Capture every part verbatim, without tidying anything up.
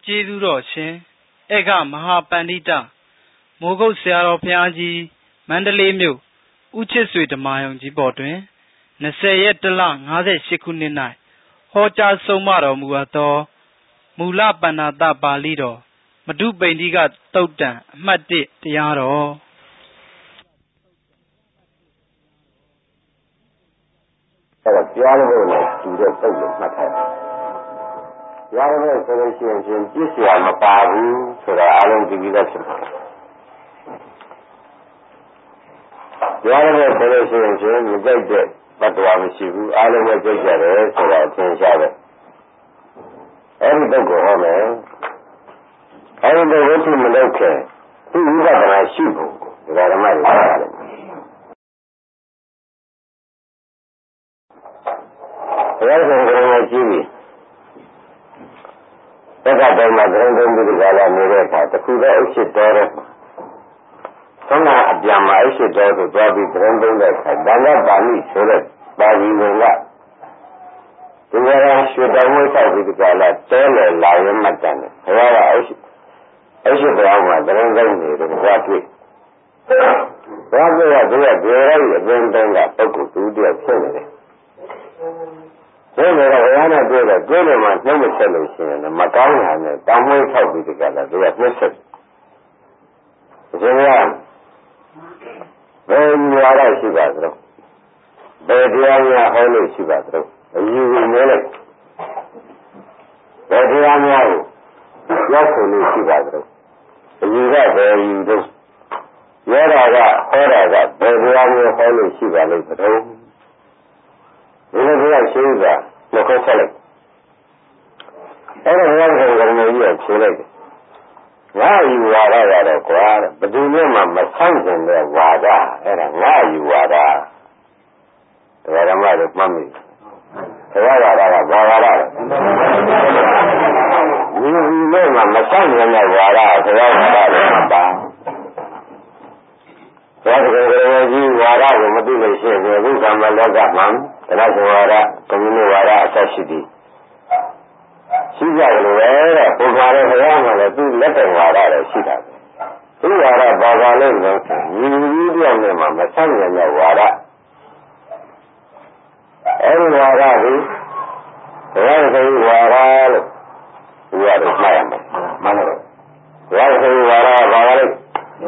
ကျေးဇူးတော်ရှင်ဧကမဟာပန္တိတမိုးကုတ်ဆရာတော်ဘုရားကြီးမန္တလေးမြို့ဦးချစ်ဆွေဓမ္မာယုံကြီးပေါ်တွင်၂၀ရက်တလ၅၈ခုနှစ်၌ဟောကြားဆုံးမတော်မူအပ်သောမူလပဏ္ဏတပါဠိတော်မတုပိန္နိကသုတ်တံအမှတ်၁တရားတော်အဲ့ဒါကြားလို့နဲ့သူတဲ့သုတ်လို့မှတ်ထားတယ်ကြားလို့ဆိုလို့ရှိရင်ပြည့်စရာမပါဘူးဆိုတာအလုံးကြည့်ပြီးသားဖြစ်မှာကြားလို့ဆိုလို့ရှိရင်မကြိုက်တဲ့ဘတ်တော်မရှိဘူးအလုံးပဲကြိုက်ကြတယ်ဆိုတာအထင်ရှားတယ်အဲ့ဒီတော့ကိုဟောမယ်အဲ့ဒီတော့ဝိသုမလုပ်ခင်သူဝိပဿနာရှိဖို့ဒီဓမ္မတွေပြောရတယ်ဘုရားရှင်ကလည်းကြည့်ပြီးတက္ကသိုလ်မှာဂရုံးသုံးပြီးဒီကလာနေတဲ့အခါတခုတော့အရှိတော်တယ်ဆောင်းကအပြန်မှာအရှိတော်ကိုသွားပြီးဂရုံးသုံးတဲ့အခါဒါနပါဠိဆိုတဲ့ပါဠိဝင်ကဒီကရာရွှေတော်ဝိသောက်ပြီးဒီကလာတဲလေလာရမှတ်တယ်ဘုရားကအရှိအရှိတော်မှာဂရုံးသုံးနေတယ်ဘာတွေ့ဘာတွေ့ရဒီကဒီရိုက်အပြင်တုံးကပုဂ္ဂိုလ်သူတည်းဖြစ်နေတယ်ဒီလိုတော့ဘုရားနဲ့တွေ့တော့တွေ့လို့မှနှုတ်မဆက်လို့ရှိရင်မကောင်းတာနဲ့တောင်းမွေးထောက်ပြီးဒီကလာသူကနှုတ်ဆက်ဒီလိုဘယ်နေရာရှိပါသလဲဘယ်တရားများဟောလို့ရှိပါသလဲအယူကိုမဲလိုက်ဘယ်တရားများကိုရောက်ဆိုလို့ရှိပါသလဲအယူကဘယ်ယူတော့ရောတာကဟောတာကဘယ်တရားမျိုးဟောလို့ရှိပါလိမ့်မလို့ဒီလိုကရှင်းတာမဟုတ်ဆက်လိုက်အဲ့ဒါဘုရားရှင်ကလည်းကြီးကဖြေလိုက်တယ်ငါယူဝါဒရတော့ကွာဘယ်သူမှမဆိုင်တဲ့ဝါဒအဲ့ဒါငါယူဝါဒတရားဓမ္မတွေမှတ်မိတရားဝါဒကဘာဝါဒလဲယူယူနဲ့မှမဆိုင်တဲ့ဝါဒတရားဝါဒလည်းမပါဘုရားရှင်ကလည်းကြီးဝါဒကိုမသိလို့ရှိရင်ဘုရားမလောကမှာသရဇဝါဒကမြင်းဝါဒအဆက်ရှိသည်ရှိကြတယ်လို့ပဲတဲ့ဘုရားရဲ့ဘုရားမှာလည်းသူ့လက်တော်ဝါဒလည်းရှိတာပဲသူ့ဝါဒဘာသာလို့လဲဆိုညီကြီးပြောင်းနေမှာမဆိုင်ရတဲ့ဝါဒအဲဒီဝါဒကိုဘုရားရဲ့ဝါဒလို့ဒီရတယ်မှားရမယ်မှန်တယ်ဘုရားရဲ့ဝါဒဘာသာလို့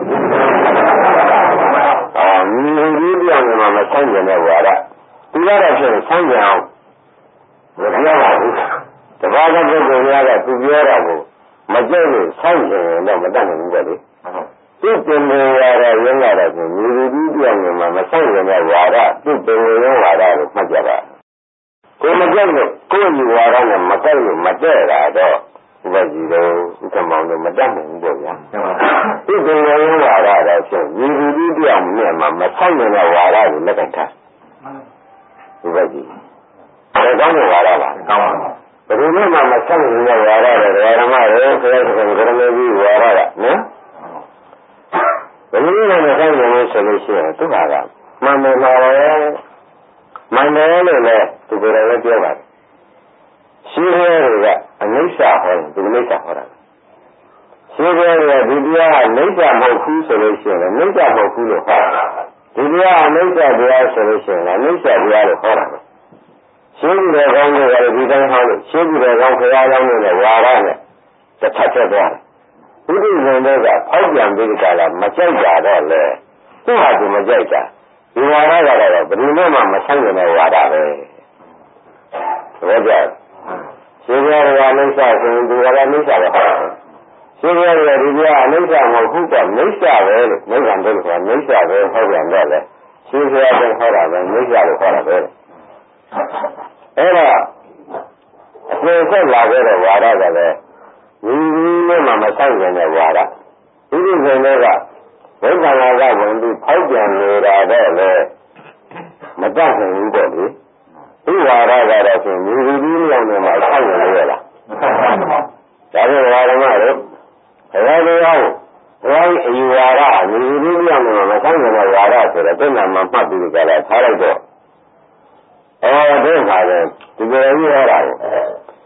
အာညီကြီးပြောင်းနေမှာမဆိုင်ရတဲ့ဝါဒဒီကတော့ဖြစ်ဆိုင်ကြအောင်မပြောပါဘူးတပါးကပုဂ္ဂိုလ်များကသူပြောတာကိုမကြိုက်လို့ဆိုင်ကြရင်တော့မတတ်နိုင်ဘူးပဲလေသူပင်နေရတဲ့ရင်းရတဲ့ဆိုညီလူကြီးပြောင်းနေမှာမဆိုင်ရတဲ့ဝါဒသူပင်နေရဝါဒကိုမှတ်ကြပါကိုမကြိုက်လို့ကိုယ်ညီဝါဒနဲ့မကြိုက်လို့မတည့်တာတော့ဥပဒေတော့ဥက္ကမောင်တို့မတတ်နိုင်ဘူးပေါ့ဗျာသူပင်နေရဝါဒတော့ဖြစ်ညီလူကြီးပြောင်းနေမှာမဆိုင်ရတဲ့ဝါဒကိုလက်ကထားဒီဘက်ကြီးဒါကောင်းတဲ့ဝါဒပါကောင်းပါဘယ်လိုမှမဆက်နေတဲ့ဝါဒတွေဓမ္မတွေဆရာကကရမေကြီးဝါဒကနော်ဘယ်လိုမှမဆက်နေလို့ဆိုလို့ရှိရင်သူ့ဟာကမှန်တယ်မှာပဲမှန်တယ်လို့လည်းသူကလည်းပြောပါတယ်ရှိရဲတွေကအနိစ္စဟောဒီနိစ္စဟောတာရှိရဲတွေကဒီတရားအနိစ္စမဟုတ်ဘူးဆိုလို့ရှိရင်အနိစ္စမဟုတ်ဘူးလို့ဟောဒီတရားအနိစ္စတရားဆိုလို့ရှိရင်အနိစ္စတရားလို့ဟောတာပဲရှင်းပြီးတော့ကောင်းလို့ရတယ်ဒီတိုင်းဟောလို့ရှင်းပြီးတော့ကောင်းခရားကောင်းလို့ဝါရနဲ့တစ်ထပ်ချက်သွားတယ်ဘုရားရှင်တွေကဖောက်ပြန်ပြီးကြလားမကြိုက်ကြတော့လေသူ့ဟာသူမကြိုက်တာဒီဝါရကတော့ဘယ်သူမှမဆိုင်တဲ့ဝါဒပဲဘောကြရှင်းရတဲ့အနိစ္စဆိုရင်ဒီကလည်းအနိစ္စပဲရှင်းရတဲ့ဒီကအနိစ္စမဟုတ်ဘူးကနိစ္စပဲလို့နိဗ္ဗာန်တို့ဆိုတာနိစ္စပဲဟောပြန်တော့လေရှင်းရတဲ့ဟောတာပဲနိစ္စလို့ခေါ်တာပဲအဲ့ဒါအကျဉ်းဆက်လာခဲ့တဲ့ဝါဒကလည်းညီကြီးနဲ့မှမဆိုင်တဲ့ဝါဒဒီလိုဆိုတော့ကဝိသနာကဝင်ပြီးဖောက်ပြန်နေတာတော့လေမတတ်နိုင်ဘူးပေါ့လေဒီဝါဒကတော့ဆိုညီကြီးမြောင်နေမှာဆိုင်နေရလားဒါပေမဲ့ဝါဒမှတော့ဘယ်လိုလဲဘယ်အယူဝါဒညီကြီးမြောင်နေမှာမဆိုင်တဲ့ဝါဒဆိုတော့တဲ့နာမှာမှတ်ပြီးကြလားထားလိုက်တော့အော်ဒီမှာလေဒီလိုကြီးဟောတာကို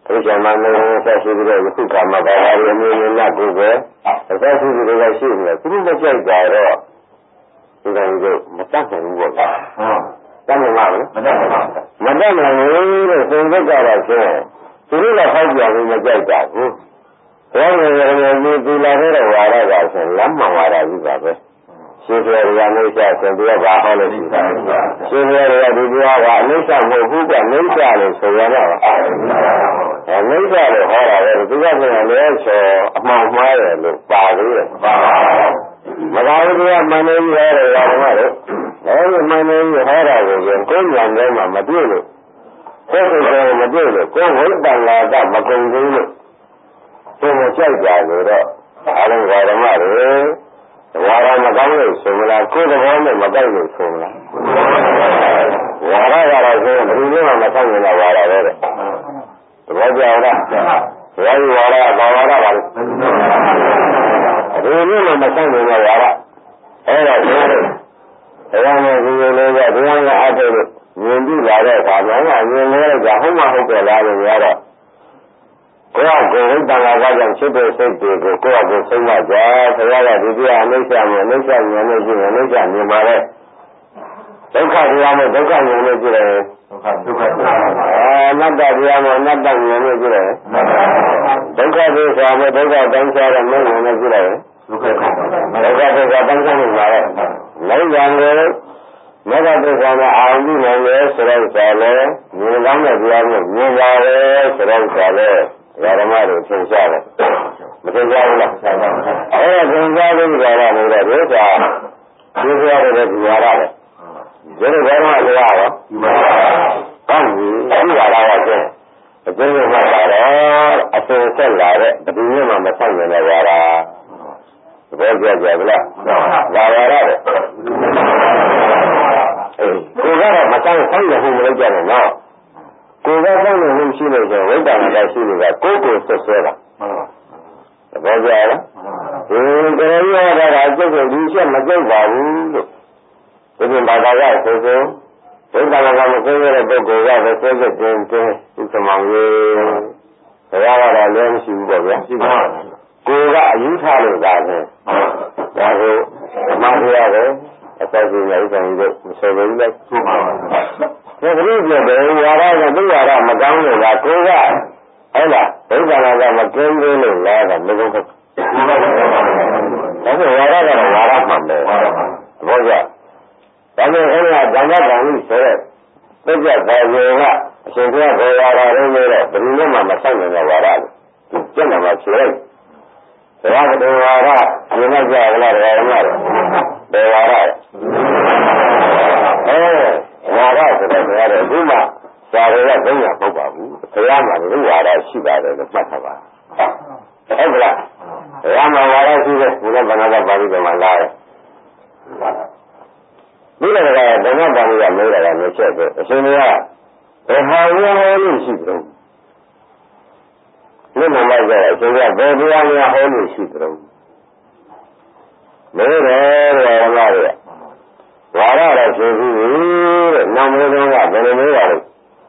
ဘုရားမမေဆက်ရှိပြီးတော့ယခုကမှဘာသာရေးမျိုးမျိုးနဲ့ကိုယ်ပဲအသက်ရှိပြီးတော့ရှိနေတယ်သူတို့မကြိုက်ကြတော့ဒီကောင်ကြီးမတတ်နိုင်ဘူးပေါ့ကွာတတ်နိုင်မှာမတတ်နိုင်ပါဘူးမတတ်နိုင်ဘူးလို့သင်္ကြန်ကြတော့ကျင်းသူတို့ကဖောက်ပြန်ပြီးမကြိုက်တာဘူးဘယ်လိုလဲဒီဒီလာတဲ့ဝါရကဆိုလမ်းမှန်ဝါရကြီးပါပဲရှင်ပြရရအိဋ္ဌဆင်ပြရပါဟောလို့ရှိတာရှင်ပြရရဒီတရားကအိဋ္ဌမဟုတ်ဘူးကအိဋ္ဌလို့ဆိုရတော့အဲအိဋ္ဌလို့ဟောတာလေဒီကဆိုရင်လည်းဆိုအမှန်မှားတယ်လို့ပါသေးတယ်မသာဘူးကမန္တလေးရဲတယ်ရောမလို့အဲဒီမန္တလေးဟောတာကိုကိုယ်ဉာဏ်ထဲမှာမပြည့်လို့ကိုယ်ကိုယ်မပြည့်လို့ကိုယ်ဝိတ္တလာကမကုန်ဘူးလို့သူမကြိုက်ကြလို့တော့အလုံးဝဓမ္မတွေဝါရမကောင်းလို့ဆိုမလားကိုယ်သဘောနဲ့မကြိုက်လို့ဆိုမလားဝါရကတော့ဆိုရင်ဘယ်လိုမှမဆောင်ရင်လည်းဝါရပဲတဲ့သဘောကျလားဝါရဝါရဘာဝါရပါလဲဘယ်လိုမှမဆောင်ရင်လည်းဝါရအဲ့ဒါဆိုရင်တရားနဲ့ဒီလိုလေးကတရားနဲ့အထုလို့မြင်ပြီးလာတဲ့အခါကျတော့မြင်လို့ကဟုတ်မှဟုတ်တယ်လားလို့ပြောတော့ကိုယ့်ကိုယ်ဝိတ္တလာကကြောင့်ဖြစ်တဲ့စိတ်တွေကိုကိုယ့်အကိုဆုံးမကြဆရာကဒီတရားအနိစ္စမျိုးအနိစ္စဉာဏ်နဲ့ရှိရင်အနိစ္စမြင်ပါလေဒုက္ခတရားနဲ့ဒုက္ခဉာဏ်နဲ့ကြည့်တယ်ဒုက္ခဒုက္ခအနတ္တတရားနဲ့အနတ္တဉာဏ်နဲ့ကြည့်တယ်ဒုက္ခသစ္စာနဲ့ဒုက္ခတိုင်းခြားတဲ့ဉာဏ်နဲ့ကြည့်တယ်ဒုက္ခဒုက္ခသစ္စာတိုင်းခြားနေပါလေလည်းဉာဏ်ကိုမေတ္တာသစ္စာနဲ့အာရုံပြုနိုင်လေဆိုတော့ဆရာလည်းမြင်ကောင်းတဲ့တရားမျိုးမြင်ပါလေဆိုတော့ဆရာလည်းဓမ္မတွေသင်ရှားတယ်မသင်ရှားဘူးလားအဲသင်ရှားလို့ကြတာလို့တော့ဒီဥစ္စာဒီဥစ္စာတွေဒီဝါရတယ်ဒီလိုဓမ္မတွေရောကောင်းပြီဒီဝါရကကျင်းအကျဉ်းချုပ်မှပါတော့အစင်ဆက်လာတဲ့ဘယ်သူမှမဆိုင်နေတဲ့ဝါရသဘောကျကြဗလားဒါဝါရတယ်အေးကိုကတော့မဆိုင်ဆိုင်ရဘူးမလုပ်ကြနဲ့နော်ကိုယ်ကစောင့်နေလို့ရှိလို့ဆိုဝိတ္တနာကရှိလို့ကကိုယ်ကိုဆွဆွဲတာသဘောကျလားဒီကရေရတာကအကျုပ်ကဒီချက်မကျုပ်ပါဘူးလို့ဒီပြင်ဘာသာရဆိုဆိုဝိတ္တနာကမဆွဲရတဲ့ပုဂ္ဂိုလ်ကပဲဆွဲချက်တင်တင်ဥစ္စမောင်ကြီးဘုရားကတော့လည်းမရှိဘူးပေါ့ဗျာရှိပါကိုယ်ကအယူထားလို့သာပဲဒါကိုဓမ္မတရားပဲအသက်ကြီးရဥစ္စာကြီးတို့မဆွဲဘူးလေဟုတ်ပါဘူးဒီလိုပြောတယ်ဝါရကသူ့ဝါရမကောင်းလို့လားကိုယ်ကအဲ့လားဒုက္ခနာကမကင်းသေးလို့လားကမဟုတ်ဘူးဒါဆိုဝါရကတော့ဝါရမှန်ပဲဘောကြဒါပေမဲ့အဲ့ဒါဓမ္မကံကြီးဆိုတဲ့သိကြပါရေကအရှင်ဘုရားဘောဝါရရင်းလို့ဘယ်လိုမှမဆိုင်နိုင်တဲ့ဝါရလို့သူကျင့်တယ်မှာဖြေလိုက်ဘုရားကတော်ဝါရဒီမှာကြာလားတော်ဝါရဘယ်ဝါရအဲဝါရဆိုတော့ဘုရားတဲ့အခုမှဇာရေကဘုရားမဟုတ်ပါဘူးဘုရားမှာလူဝါရရှိပါတယ်လို့မှတ်ထားပါဟုတ်ကလားဘုရားမှာဝါရရှိတယ်ဒီကဘာသာပါဠိတော်မှာလာတယ်ဒီလိုကဓမ္မပါဠိကလို့ရတာမျိုးချက်ပဲအရှင်ကဘယ်ဟာဝါရလို့ရှိတယ်လို့မှလိုက်ကြတယ်အရှင်ကဘယ်ဘုရားများဟောလို့ရှိတယ်လို့တယ်ဓမ္မတွေဝါရတော့ဆိုပြီးတဲ့နာမည်တော်ကဘယ်လိုမျိုးပါလဲ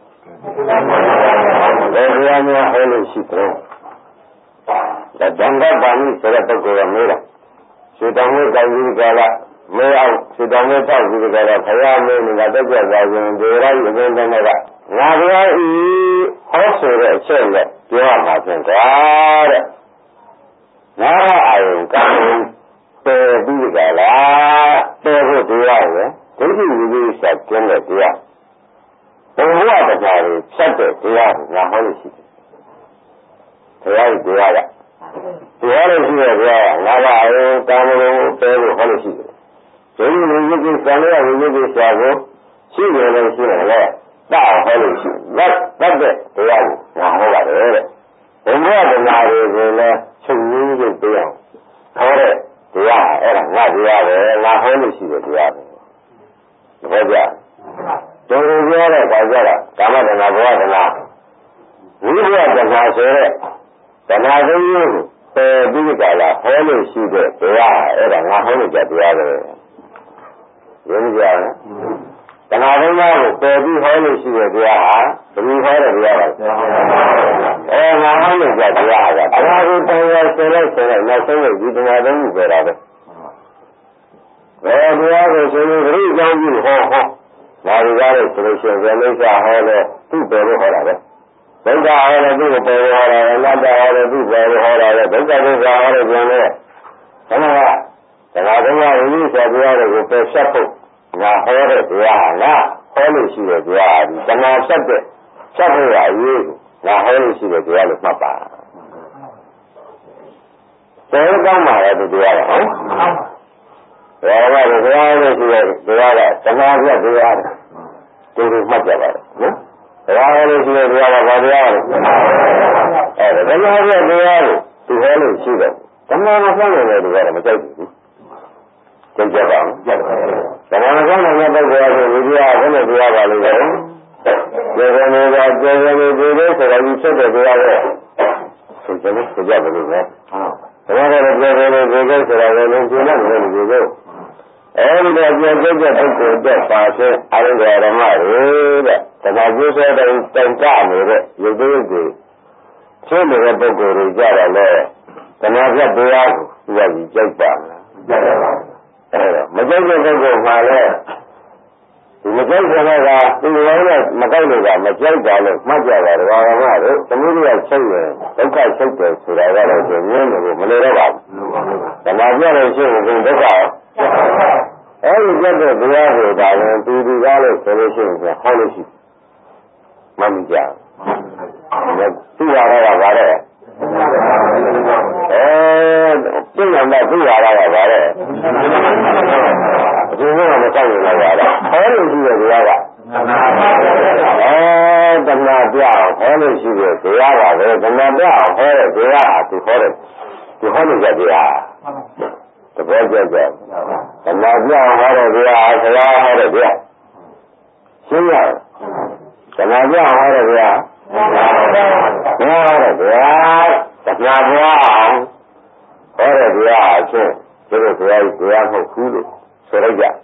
ဘယ်ဘုရားများဟောလို့ရှိတယ်ဒါဓမ္မပါဠိဆိုတဲ့ပုဂ္ဂိုလ်ကမေးတာစေတံဝိတောင်ကြီးကလာမေးအောင်စေတံဝိတောင်ကြီးကလာဘုရားမေးနေတာတက်ကြပါရင်ဒီရိုင်းအင်းတဲ့ကငါဘုရားဤဟောဆိုတဲ့အချက်နဲ့ပြောရမှာဖြင့်ကွာတဲ့ငါရအာယုကံပယ်ပြီးကြလားပယ်ဖို့တရားရယ်ဒိဋ္ဌိဝိသေသကျင်းတဲ့တရားဘုရားတရားတွေဖြတ်တဲ့တရားကိုငါဟောလို့ရှိတယ်ဘုရားရဲ့တရားကတရားလို့ရှိတဲ့ဘုရားကငါးပါးအယကာမဂုဏ်ပယ်ဖို့ဟောလို့ရှိတယ်ဒိဋ္ဌိဝိသေသသံဃာဝိသေသစာကိုရှိတယ်လို့ရှိတယ်လေတာဟောလို့ရှိတယ်တတ်တဲ့တရားကိုငါဟောပါတယ်တဲ့ဘုရားတရားတွေကိုလည်းချုပ်ရင်းချုပ်ပြအောင်ဟောတဲ့တရားအဲ့ဒါငါတရားပဲငါဟောလို့ရှိတဲ့တရားပဲဘယ်ကြတော်တော်ပြောတဲ့ဘာကြတာကာမတဏဘဝတဏဝိဘဝတဏဆိုတဲ့တဏှာသိင်းကိုပယ်ပြီးကြလားဟောလို့ရှိတဲ့တရားအဲ့ဒါငါဟောလို့ကြတရားပဲရင်းကြလားတဏှာသိင်းကိုပယ်ပြီးဟောလို့ရှိတဲ့တရားဟာဘယ်လိုဟောတဲ့တရားလဲနေကြတရားကတရားကိုတရားဆယ်လိုက်ဆယ်လိုက်နောက်ဆုံးလို့ဒီတနာသုံးခုပြောတာပဲဘယ်တရားကိုဆိုရင်ဂရိအကြောင်းကြီးဟောဟောဒါတွေကားလို့ဆိုလို့ရှိရင်ဇေလိစ္ဆာဟောတယ်သူ့တယ်လို့ဟောတာပဲဘုရားဟောတယ်သူ့ကိုပေါ်ဟောတာအနတ္တဟောတယ်သူ့ပေါ်ဟောတာပဲဘုရားဘုရားဟောတယ်ပြန်လဲဒါမှကတရားတော်ကရင်းကြီးဆိုတရားတွေကိုပယ်ဖြတ်ဖို့ငါဟောတဲ့တရားဟာငါဟောလို့ရှိတဲ့တရားဟာဒီတဏှာဆက်တဲ့ဆက်ဖို့ရအရေးကိုငါဟောလို့ရှိတဲ့တရားလို့မှတ်ပါကျေကောင်းပါရဲ့ဒီတရားကဟုတ်ဒါကလည်းဘုရားလို့ရှိတဲ့တရားကတဏှာပြတရားတူတူမှတ်ကြပါတော့နော်ဘုရားလို့ရှိတဲ့တရားကဘာတရားလဲအဲတဏှာပြတရားကိုသူဟောလို့ရှိတယ်တဏှာမဆန်းနေတဲ့တရားကမကြိုက်ဘူးကြိုက်ကြပါဦးကြိုက်ပါဘူးတဏှာမဆန်းနေတဲ့ပုဂ္ဂိုလ်ကဒီတရားဘယ်လိုတရားပါလိမ့်မယ်ကျေရမေကကျေရမေဒီလိုဆိုတာကြီးဖြစ်တဲ့တရားပဲဆိုကြလို့ဆိုကြပါလို့ပဲဟုတ်ဒါကြတော့ကျေရမေဒီလိုဆိုတာလည်းလုံးကျင်းတယ်လို့ဒီလိုအဲဒီတော့ကျေကျတဲ့ပုဂ္ဂိုလ်အတွက်ပါခြင်းအရိယဓမ္မတွေတဲ့တဏှာကျိုးဆွဲတဲ့တိုင်ကြနေတဲ့ရုပ်သေးတွေဖြစ်နေတဲ့ပုဂ္ဂိုလ်တွေကြတော့လေတဏှာပြတရားကိုသူကကြီးကြိုက်ပါလားကြိုက်ပါဘူးအဲတော့မကြိုက်တဲ့ပုဂ္ဂိုလ်မှာလည်းဒီမကြိုက်တဲ့ကသူ့လုံးနဲ့မကြိုက်လို့ကမကြိုက်တာလို့မှတ်ကြတာဓမ္မကတို့သမုဒိယချုပ်ရင်ဒုက္ခချုပ်တယ်ဆိုတာကတော့ဒီမြင်လို့မလို့တော့ပါဘူးဓမ္မပြလို့ရှိရင်ဒုက္ခအဲဒီကြက်တဲ့တရားကိုဒါရင်သူဒီကားလို့ဆိုလို့ရှိရင်ဟောလို့ရှိမှမကြဘူးသူ့ရတာကဘာလဲအဲပြင်ရမှာသူ့ရတာကဘာလဲဒီလိုမဆိုင်ရတော့ပါလားဟောလို့ရှိတဲ့တရားကအဲတဏှာပြအောင်ဟောလို့ရှိတဲ့တရားပါပဲတဏှာပြအောင်ဟောတဲ့တရားဟာသူဟောတဲ့သူဟောလို့ကြတရားတပည့်ကြကြတဏှာပြအောင်ဟောတဲ့တရားဆရာဟောတဲ့တရားရှင်းရတဏှာပြအောင်ဟောတဲ့တရားဟောတဲ့တရားတဏှာပြအောင်ဟောတဲ့တရားအချင်းဒီလိုတရားကြီးတရားမဟုတ်ဘူးလို့ဆိုလိုက်ကြ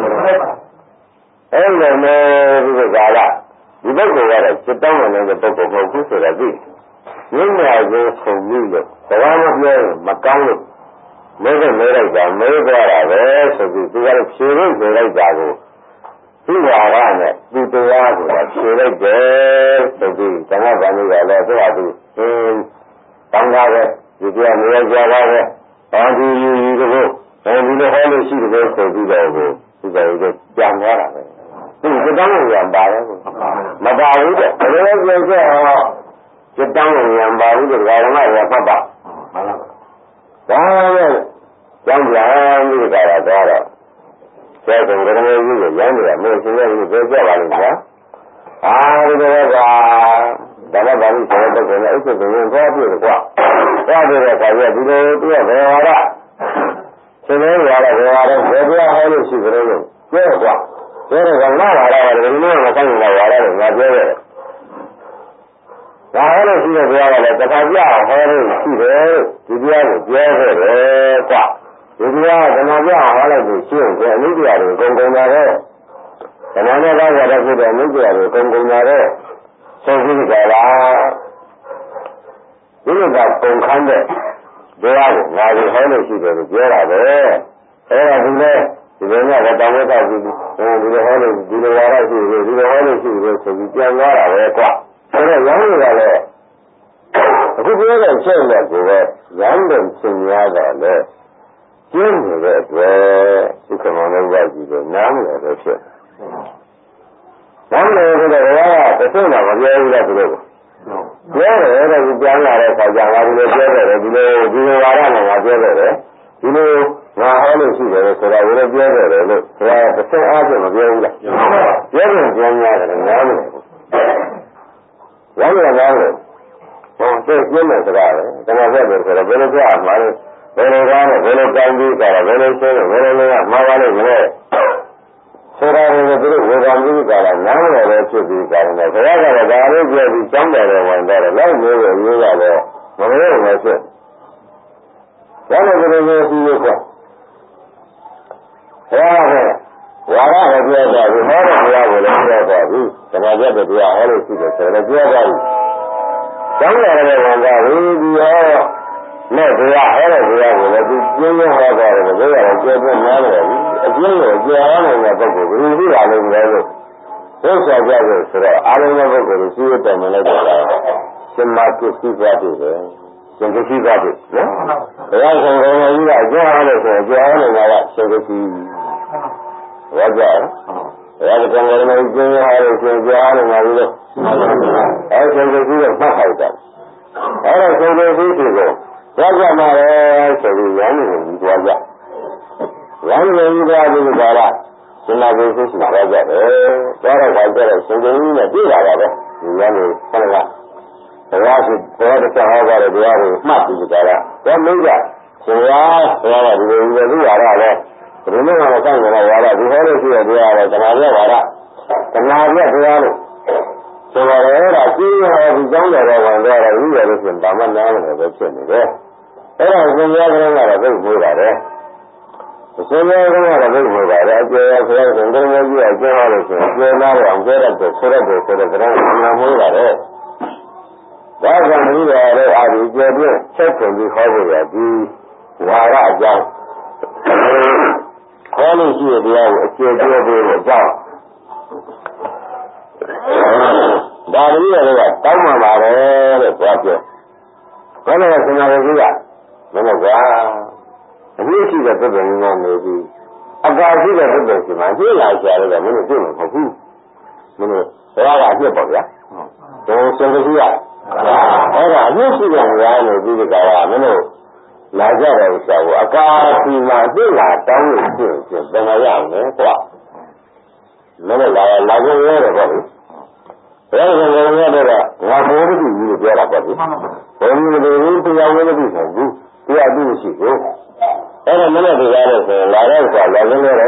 အဲ့လိုမျိုးဒီကလာဒီပုဂ္ဂိုလ်ကတော့စိတ်တောင်းနေတဲ့ပုဂ္ဂိုလ်မဟုတ်ဘူးဆိုတာသိရင်းနာကိုဆုံပြီးလို့ဘာမှမပြောရင်မကောင်းလို့မဲနဲ့မဲလိုက်တာမဲသွားတာပဲဆိုပြီးသူကလည်းဖြေလို့ဆိုလိုက်တာကိုဒီဝါရနဲ့ဒီတရားကိုဖြေလိုက်တယ်ဆိုပြီးဓမ္မဗန္ဓုကလည်းသူ့ဟာသူအင်းတောင်းတာပဲဒီတရားမရကြပါပဲဘာဒီယူယူကိုအဲဒီလိုဟောလို့ရှိတယ်ဆိုပြီးတော့ကိုဒီကလေးကပြန်သွားတာပဲဒီစတောင်းဝင်ရပါတယ်မပါဘူးတဲ့ဘယ်လိုပြောကြအောင်စတောင်းဝင်ရပါဘူးတဲ့ဘာမှရပတ်ပါမှန်လားဒါပဲကြောင်းပြန်ပြီးကြတာတော့ကျဲတယ်ကလေးကြီးကိုရမ်းနေတာမင်းရှင်ရဲ့ကိုပြောကြပါလိမ့်မယ်အာဒီတော့ကဒါမှဘာလို့ဆိုတော့ကိုလည်းအစ်ကိုကိုသွားပြည့်တယ်ကွာသွားပြည့်တဲ့ခါကျဒီလိုသူကဘယ်ဟာလားရှင်လေးရတဲ့ဘယ်ဟာလဲဘယ်တရားဟောလို့ရှိကြလို့ပြောကွာပြောတော့ကငါလာတာလည်းဒီလိုမဆိုင်ဘူးလားလာတယ်ငါပြောရတယ်ဒါဟောလို့ရှိတဲ့ဘုရားကလည်းတစ်ခါပြအောင်ဟောလို့ရှိတယ်ဒီတရားကိုပြောခဲ့တယ်ကွာဒီတရားကဓမ္မပြအောင်ဟောလိုက်လို့ရှိရင်ဒီအနုတရားတွေကုန်ကုန်လာတော့ဓမ္မနဲ့ကောက်ရတဲ့ဖြစ်တဲ့အနုတရားတွေကုန်ကုန်လာတော့ဆုံးဖြတ်ကြလားဒီလိုကပုံခန်းတဲ့တရားကိုငါဒီဟောလို့ရှိတယ်လို့ပြောတာပဲအဲ့ဒါဒီလေဒီလိုနဲ့တောင်းဝတ်တော့ဒီဒီလိုဟောလို့ဒီလိုဝါရရှိတယ်ဒီလိုဟောလို့ရှိတယ်ဆိုပြီးပြန်သွားတာပဲကွာအဲ့တော့ရောင်းရတာလေအခုပြောတဲ့ချက်လက်ကိုပဲရောင်းတယ်သင်ရတာလေကျင်းနေတဲ့အတွက်သုခမောလောဘကြီးကိုနားမလည်လို့ဖြစ်နားမလည်ဆိုတော့ဘုရားကတစ်ဆင့်တော့မပြောဘူးလားသူတို့ပြောတယ်တဲ့ဒီပြန်လာတဲ့ခါကျငါဒီလိုပြောတယ်ဒီလိုဒီလိုဝါရနဲ့ငါပြောတယ်ဒီလိုငါဟောလို့ရှိတယ်ဆိုတာကိုလည်းပြောတယ်လို့ဘုရားတစ်ဆင့်အားဖြင့်မပြောဘူးလားပြောတယ်ပြန်ရတယ်နားမလည်ဘူးရောင်းရနားမလည်ဟောသိကျင်းတဲ့စကားပဲတမန်ဆက်တယ်ဆိုတော့ဘယ်လိုပြောရမှာလဲဘယ်လိုကောင်းလဲဘယ်လိုကောင်းပြီးကြတာဘယ်လိုရှင်းလဲဘယ်လိုလဲမှားပါလိမ့်မယ်ဆိုတာကိုသူတို့ဝေဘာမှုကလာနားမလည်လို့ဖြစ်ပြီးကြတယ်ဘုရားကလည်းဒါလေးပြောပြီးကြောင်းတယ်ဝင်တယ်လောက်မျိုးကိုရေးရတယ်မလို့မဖြစ်ဒါလည်းဒီလိုမျိုးရှိရခွဘုရားကဝါရကိုပြောတာဒီဟောတဲ့ဘုရားကိုလည်းပြောတာဘူးသမာဓိတဲ့တရားဟောလို့ရှိတယ်ဆိုတော့ပြောတာဘူးကျောင်းတော်ရဲ့ဝန်ကဝီဒီရောနဲ့တရားဟဲတဲ့တရားကိုလည်းသူပြင်းပြင်းဟောတာလည်းပြောရတယ်ကျေပြင်းများတယ်အပြင်းကိုကျေအားနေတဲ့ပုဂ္ဂိုလ်ဘယ်လိုဖြစ်လာလဲလို့သိချာကြလို့ဆိုတော့အားလုံးသောပုဂ္ဂိုလ်ကိုရှိရတယ်မလို့ဆိုတာရှင်မပစ္စည်းသွားတယ်ရှင်ပစ္စည်းသွားတယ်နော်ဘုရားရှင်ကိုယ်ကြီးကအကျိုးအားလို့ဆိုရင်ကျေအားနေတာကရှင်ပစ္စည်းဟုတ်ကြဘုရားရှင်ကိုယ်ကြီးကျင်းရလို့ဆိုရင်ကျေအားနေတာလို့အဲရှင်ပစ္စည်းကိုမှတ်ထားတယ်အဲ့ဒါရှင်ပစ္စည်းကိုသွားကြမှာလေဆိုပြီးရန်နေကြီးသွားကြရန်နေကြီးသွားပြီးကြတာရှင်နာကိုသိရှိလာကြတယ်သွားတော့ခါကျတော့ရှင်ကိုကြီးနဲ့ပြည်လာတာပဲဒီရန်နေဆက်ကဘုရားရှိဘုရားတစ်ချက်ဟောကြတယ်တရားကိုမှတ်ပြီးကြတာတော့မင်းကရှင်ရဘုရားကဒီလိုဒီလိုရတာလေဒီလိုမှမဆိုင်ကြတော့ရတာဒီဟောလို့ရှိရတရားတော့တဏှာပြပါတာတဏှာပြတရားလို့ဆိုတော့အဲ့ဒါကြီးရဒီကြောင်းတော်ဝင်တော့ရပြီးရလို့ရှင်ဘာမှနားမလဲပဲဖြစ်နေတယ်အဲ့ဒါရှင်ရကလည်းကတော့သိမိုးတာပဲရှင်ရကလည်းသိမိုးတာပဲအကျေဆရာရှင်တော်ကြီးအကျိုးဟောလို့ရှင်ကျေနာတော့ကျဲတတ်တယ်ဆိုတော့ဆိုတော့ကတော့နာမိုးတာတဲ့ဒါကြောင့်ဒီရတဲ့အာဒီကျေပြည့်ချက်ခွန်ပြီးခေါ်ဖို့ရဒီဝါရအကြောင်းခေါ်လို့ရှိရတရားကိုအကျေပြည့်ပြီးတော့ကြောင်းဒါရီရကတောင်းမှပါတယ်တဲ့ပြောပြဘယ်လိုလဲဆင်ညာကြီးကမင်းကွာအနည်းရှိတဲ့ပုဂ္ဂိုလ်မျိုးနေပြီးအကာရှိတဲ့ပုဂ္ဂိုလ်ရှိမှသိလာကြရတယ်ကမင်းတို့သိမှာမဟုတ်ဘူးမင်းတို့ဘုရားကအပြစ်ပေါ့ဗျာဟိုဆင်ကြီးကအဲ့ဒါအနည်းရှိတဲ့နေရာနေပြီးကြတာမင်းတို့လာကြတယ်ဆိုတော့အကာရှိမှသိလာတောင်းလို့ရှိရင်ဘယ်မှာရမလဲကွာမင်းတို့လာလာကြရတယ်ပေါ့လေဘယ်လိုလဲလဲတော့ငါဘိုးတူကြီးကိုပြောတာပေါ့လေဘယ်လိုလဲတရားဝဲမသိဘူးဘူးတရားသိရှိကိုအဲ့ဒါမနဲ့တရားလို့ဆိုရင်လာတော့ဆိုလာနေတယ်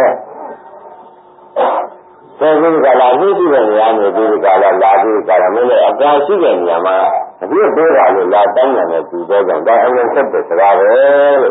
ဆိုပြီးကလာပြီးတဲ့နေရာမျိုးဒီကလာလာပြီးကလာမင်းလည်းအကာရှိတဲ့နေရာမှာအပြည့်ပေးတာလို့လာတောင်းတယ်နဲ့ဒီတော့ကြောင့်ဒါအရင်ဆက်တဲ့စကားပဲလို့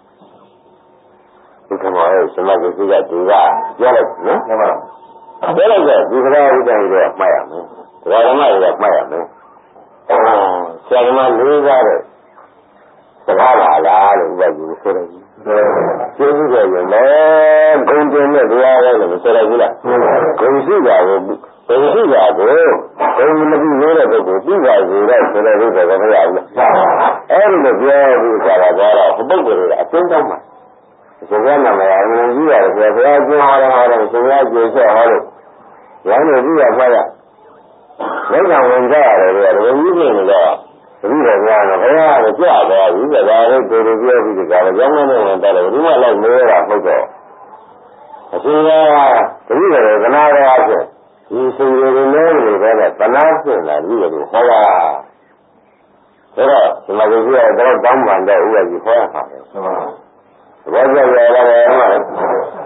ဒီကမှာရဲ့စမဂုတိကဒီကပြောလိုက်နော်မှန်ပါပြောလိုက်တော့ဒီကရာဥဒ္ဒရာကိုမှတ်ရမယ်ဒကာဓမ္မတွေကမှတ်ရမယ်ဆရာဓမ္မလေးစားတဲ့စကားပါလားလို့ဥပဒေကိုဆိုတယ်ကျေးဇူးတော်ရင်လည်းဂုံတင်တဲ့တရားပဲလို့ဆိုရဘူးလားဂုံရှိတာကိုဂုံရှိတာကိုဂုံမပြီးသေးတဲ့ပုဂ္ဂိုလ်ပြီးပါစေတော့ဆိုတဲ့ဥစ္စာကမရဘူးလားအဲ့ဒီလိုပြောပြီးကြတာကတော့ဘုပုဂ္ဂိုလ်တွေအကျဉ်းတောင်းမှာဆိုကြနာမရအမှန်ကြီးရတယ်ဆိုတော့ဘုရားကျင်းဟောတယ်ဟောတယ်ဆိုရကျေချက်ဟောလို့ရောင်းနေပြီးရဖတ်ရလက်ခံဝင်ကြရတယ်လေဘယ်ကြီးနေလဲဒီလိုများတော့ဘုရားကကြာသွားပြီကဒါလေးကိုယ်ကိုပြောပြီးကြတယ်ကျောင်းထဲဝင်တယ်ဘယ်သူမှလိုက်မရတာမဟုတ်တော့အရှင်ကတတိယကနာရအဖြစ်ဒီစီရီတွေလည်းနေတဲ့ကနာဖြစ်လာပြီးတော့ဟောတာဒါတော့ဒီမှာကိုကြီးကတော့တောင်းပန်တဲ့ဥပဒေဟောရမှာပဲဘာကြောင့်လဲလဲဒါဒီမှာကိုကြီး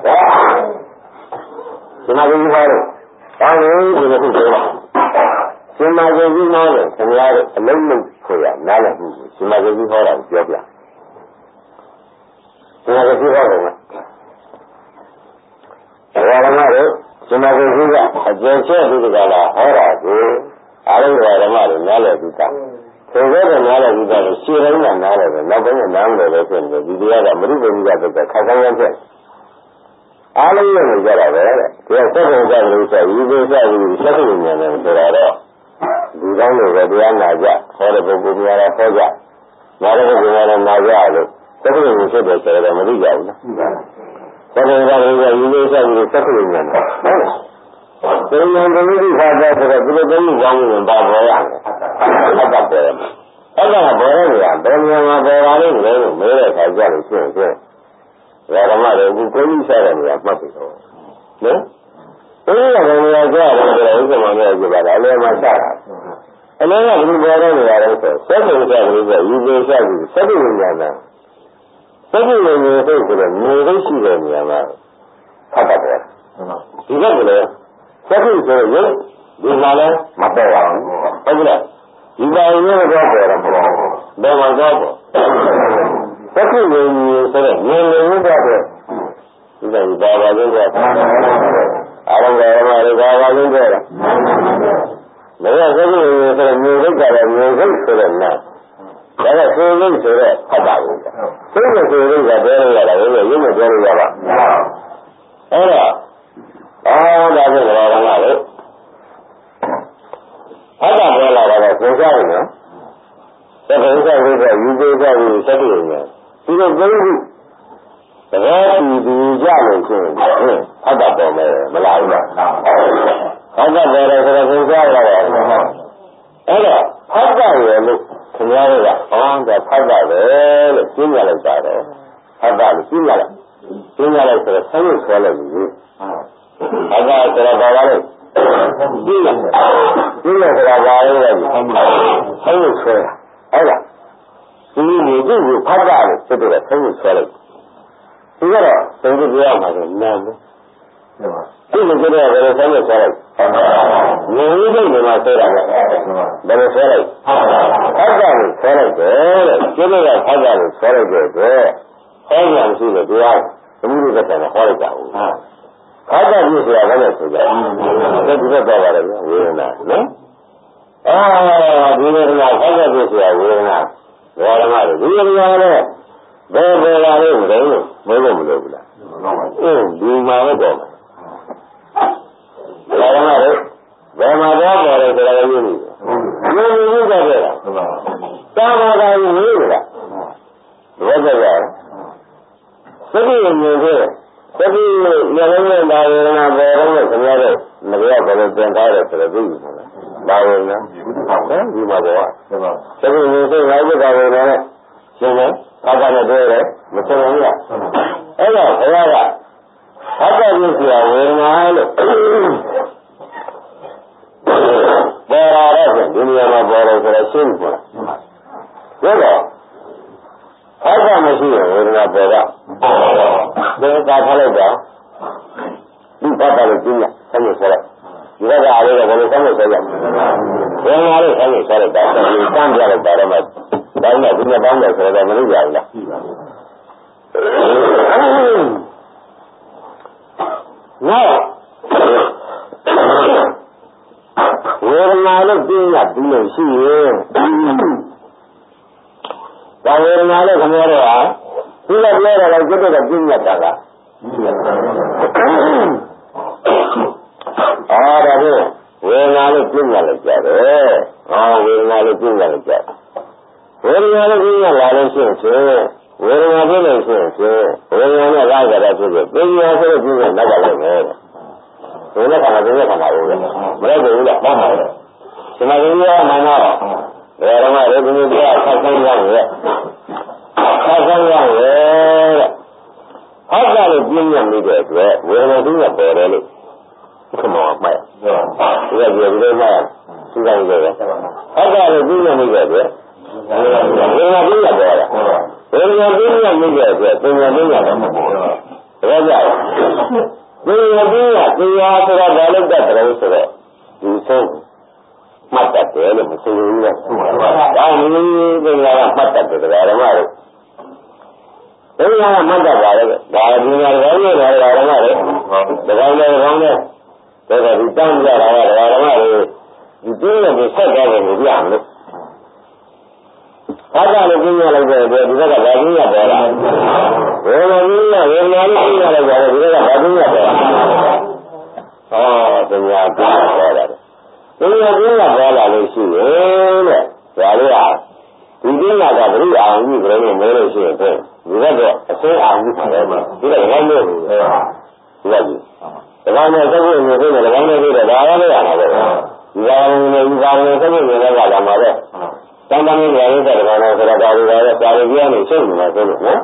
ကတော့တောင်းလို့ဒီလိုဖြစ်တယ်ရှင်မဂုံကြီးနားတယ်ခင်ဗျားတို့အလုံးလုံးဆိုရနားလည်မှုရှင်မဂုံကြီးဟောတာကိုပြောပြရှင်မဂုံကြီးဟောတယ်နော်ဘာဓမ္မတို့ရှင်မဂုံကြီးကအကျဉ်းချက်ဒီကလာဟောတာကိုအားလုံးဓမ္မတွေနားလည်ပြီးသားဆိုတော့နားလည်ပြီးသားလို့ရှင်းတိုင်းကနားလည်တယ်နောက်ပိုင်းကနားမလည်လို့ဖြစ်နေတယ်ဒီတရားကမရုပ်ပညာသက်သက်ခါခါရဖြစ်အားလုံးရနေကြတာပဲတဲ့ဒီကသက်ကုန်ကြလို့ဆိုပြီးဒီကိစ္စကြီးသက်ကုန်ဉာဏ်နဲ့ဆိုတာတော့ဒီကောင်းလို့ပဲတရားနာကြဟောတဲ့ပုဂ္ဂိုလ်များလည်းဟောကြနားတဲ့ပုဂ္ဂိုလ်များလည်းနာကြလို့သက်ကုန်ဉာဏ်ဖြစ်တယ်ဆိုတော့မသိကြဘူးနော်သက်ကုန်ကြလို့ဆိုပြီးဒီကိစ္စကြီးသက်ကုန်ဉာဏ်နဲ့ဟုတ်လားဒီဉာဏ်ကိုသိခါတဲ့ဆိုတော့ဒီလိုသိကောင်းရင်ပါပေါ်ရတယ်အတ္တပေါ်ရမယ်အဲ့ဒါကပေါ်ရနေတာဘယ်ဉာဏ်မှာပေါ်လာလိမ့်မယ်လို့မေးတဲ့အခါကျလို့ရှိရင်ဖြင့်ဓမ္မတွေအခုကိုယ်ကြီးစားတဲ့နေရာမှတ်ပြီတော့နော်ဘယ်လိုလဲနေရာကြတယ်ဆိုတော့ဥက္ကမနဲ့ကြပါလားအလဲမှာစတာအလဲကဘယ်လိုပေါ်တဲ့နေရာလဲဆိုစက်ကုန်ကြတယ်ဆိုယူပေးစားပြီးစက်ကုန်ဉာဏ်နဲ့စက်ကုန်ဉာဏ်နဲ့ဆိုတော့နေသိရှိတဲ့နေရာမှာဖတ်တယ်ဒီကလည်းစက်ကုန်ဆိုရင်ဒီမှာလည်းမပေါ်ပါဘူးဟုတ်ကဲ့ဒီပါရင်လည်းတော့ပေါ်တယ်မဟုတ်ဘူးဘယ်မှာတော့ပေါ်သက္ကုဉ္ဉ္ဆိုတဲ့ဉာဏ်လုံးဝတော့ဒီကဘာပါလဲဆိုတော့အားလုံးကဘာလဲဘာပါလဲဆိုတော့လည်းဆိုရင်ဆိုမျိုးစိတ်ကလည်းမျိုးစိတ်ဆိုတဲ့နာဒါကဆိုလို့ဆိုတော့ဖတ်တာဘူးစိတ်နဲ့ဆိုလို့ကပြောလို့ရတာလေရုပ်နဲ့ပြောလို့ရတာအဲ့တော့အော်ဒါဆိုတော့ကလေအဲ့ဒါပြောလာတာကသင်္ခါရနော်သက္ကဝိသယူပေသဝိသတိရညာဒီလိုသုံးခုတကယ်ဒီဒီကြလို့ရှိရင်ဖတ်တာပေါ်မယ်မလားဘူးလားဖတ်တာပေါ်တယ်ဆိုတော့သင်္ခါရရတယ်အဲ့တော့ဖတ်တာရလို့ခင်ဗျားတို့ကအောင်းတယ်ဖတ်တာပဲလို့ရှင်းပြလိုက်ပါတယ်ဖတ်တာလို့ရှင်းပြလိုက်ရှင်းပြလိုက်ဆိုတော့ဆန်းလို့ဆွဲလိုက်ပြီဖတ်တာဆိုတော့ဘာလဲရှင်းလိုက်ရှင်းလိုက်ဆိုတာဘာလဲလဲဆန်းလို့ဆွဲတာအဲ့ဒါဒီနေ့ဒီကိုဖတ်တာလို့ဖြစ်တယ်ဆန်းလို့ဆွဲလိုက်ဒီကတော့သုံးခုပြောရမှာဆိုနာမ်ဒီလိုကြတဲ့ဘယ်လိုဆန်းလို့ဆွဲလိုက်ငြိမ်နေတယ်မှာဆွဲတာဘယ်လိုဆွဲလိုက်ဖတ်တာလို့ဆွဲလိုက်တယ်တဲ့ကျင်းလို့ဖတ်တာလို့ဆွဲလိုက်တယ်တဲ့ဟောကြမရှိလို့တရားသမီးတို့ကတည်းကဟောလိုက်တာဟုတ်ဖတ်တာပြည့်စရာလည်းဆိုကြတယ်ဒီလိုတော့ပါတယ်ဝေဒနာနော်အာဒီဝေဒနာဖတ်တာပြည့်စရာဝေဒနာဝေဒနာတွေဒီဝေဒနာလည်းဘယ်ဘယ်လာလို့မလို့မလို့မလို့ဘူးလားအင်းဒီမှာတော့ပေါ့ဝေဒနာတွေဘယ်မှာတော့ပေါ်တယ်ဆိုတာလည်းသိပြီ။ဒီလိုမျိုးကြတယ်လား။တာမာတာကြီးဝေးလား။ဘယ်ကြရ။သတိဉာဏ်ကိုသတိဉာဏ်နဲ့ဒါဝေဒနာပေါ်တော့ခင်ဗျားတို့မကြဘယ်လိုသင်ထားတယ်ဆိုတော့သိပြီလား။ဒါဝေဒနာဒီမှာပေါ်ကသတိဉာဏ်ကိုငါ့ဘက်ကဝေဒနာနဲ့ရှင်းတယ်။ဘာသာနဲ့ပြောတယ်မဆုံးဘူးလား။အဲ့တော့ဘုရားကဘာသာပြည့်စရာဝေဒနာလို့ပေါ်လာတဲ့ဒီနေရာမှာပေါ်တယ်ဆိုတော့ရှင်းပြီလားဒါတော့ဘာသာမရှိရင်ဝေဒနာပေါ်တာဒါကထားလိုက်တော့ဒီဘာသာလို့ကျင်းရဆက်လို့ဆိုတော့ဒီဘက်ကအားလည်းဘယ်လိုဆက်လို့ဆိုရဝေဒနာလေးဆက်လို့ဆိုတော့ဒါဆိုရင်တန်းပြလိုက်တာတော့မှဒါနဲ့ဒီနေ့ပေါင်းတယ်ဆိုတော့မလို့ရဘူးလားနောက်ဝေဒနာလို့ပြင်းရပြီးလို့ရှိရင်ဒါဝေဒနာလို့ခင်ဗျားတို့ဟာဒီလိုပြောရတော့ကျွတ်တော့ပြင်းရတာကအာဒါကိုဝေဒနာလို့ပြင်းရလို့ကြတယ်ဟောဝေဒနာလို့ပြင်းရလို့ကြတယ်ဝေဒနာလို့ပြင်းရလာလို့ရှိရင်ဝေဒနာပြင်းလို့ရှိရင်ဝေဒနာနဲ့လာကြတာဖြစ်ဖြစ်ပြင်းရဆိုတော့ပြင်းရနောက်ကလည်းမယ်ဘယ်နဲ့ခါမှပြင်းရခါမှဘူးလေမလဲဘူးလားမှန်ပါရဲ့ဒီမှာဒီရောမှန်တော့ဘယ်တော့မှလည်းဒီလိုပြဆက်ဆိုင်ရရဲ့ဆက်ဆိုင်ရရဲ့ဟောကြလို့ပြင်းရနေတဲ့အတွက်ဝေဒနာကြီးကပေါ်တယ်လို့ခမောမှတ်ဒီကဒီလိုမှတ်သူကလည်းပဲဟောကြလို့ပြင်းရနေတဲ့အတွက်ဝေဒနာကြီးကပေါ်တာဝေဒနာကြီးကနေတဲ့အတွက်ပညာကြီးကတော့မပေါ်တော့ဒါကြောင့်ပညာကြီးကတရားဆိုတာဘာလို့တတ်တယ်ဆိုတော့ဒီဆုံးမှတ်တတ်တယ်လို့မဆိုဘူးလေ။ဒါမျိုးပညာကမှတ်တတ်တယ်ဒါဓမ္မတွေ။ပညာကမှတ်တတ်ပါလေ။ဒါပညာတွေဘာလို့လဲဒါဓမ္မတွေ။ဒါကောင်းတယ်ကောင်းတယ်။ဒါကဒီတန်းကြတာကဒါဓမ္မတွေဒီပြင်းနဲ့ဆက်ကြတယ်လို့ပြောရမလို့။ဘာသာလို့ပြင်းရလိုက်တဲ့ဒီဘက်ကဘာပြင်းရပေါ်လာ။ဝေဒနာကြီးကဝေဒနာကြီးပြင်းရလိုက်တယ်ဒီဘက်ကဘာပြင်းရပေါ်လာ။ဟောပညာကပေါ်လာတယ်။ဒီလိုပြင်းလာပေါ်လာလို့ရှိရင်တဲ့ဒါလေးဟာဒီပြင်းလာကဘုရားအောင်ကြီးကလေးနဲ့မဲလို့ရှိရင်ဒီဘက်ကအစိမ်းအောင်ကြီးပါတယ်မှာဒီကလည်းလို့ဒီကကြီးဒါကောင်နဲ့သက်ဖို့နေဖြစ်တယ်ဒါကောင်နဲ့ဖြစ်တယ်ဒါလည်းရတာပဲဒီကောင်နဲ့ဒီကောင်နဲ့သက်ဖို့နေလည်းကလာမှာပဲတန်တမ်းလေးရတဲ့ဒါကောင်နဲ့ဆိုတာဒါတွေလည်းစာရီကြီးကနေရှင်းနေမှာဆိုလို့နော်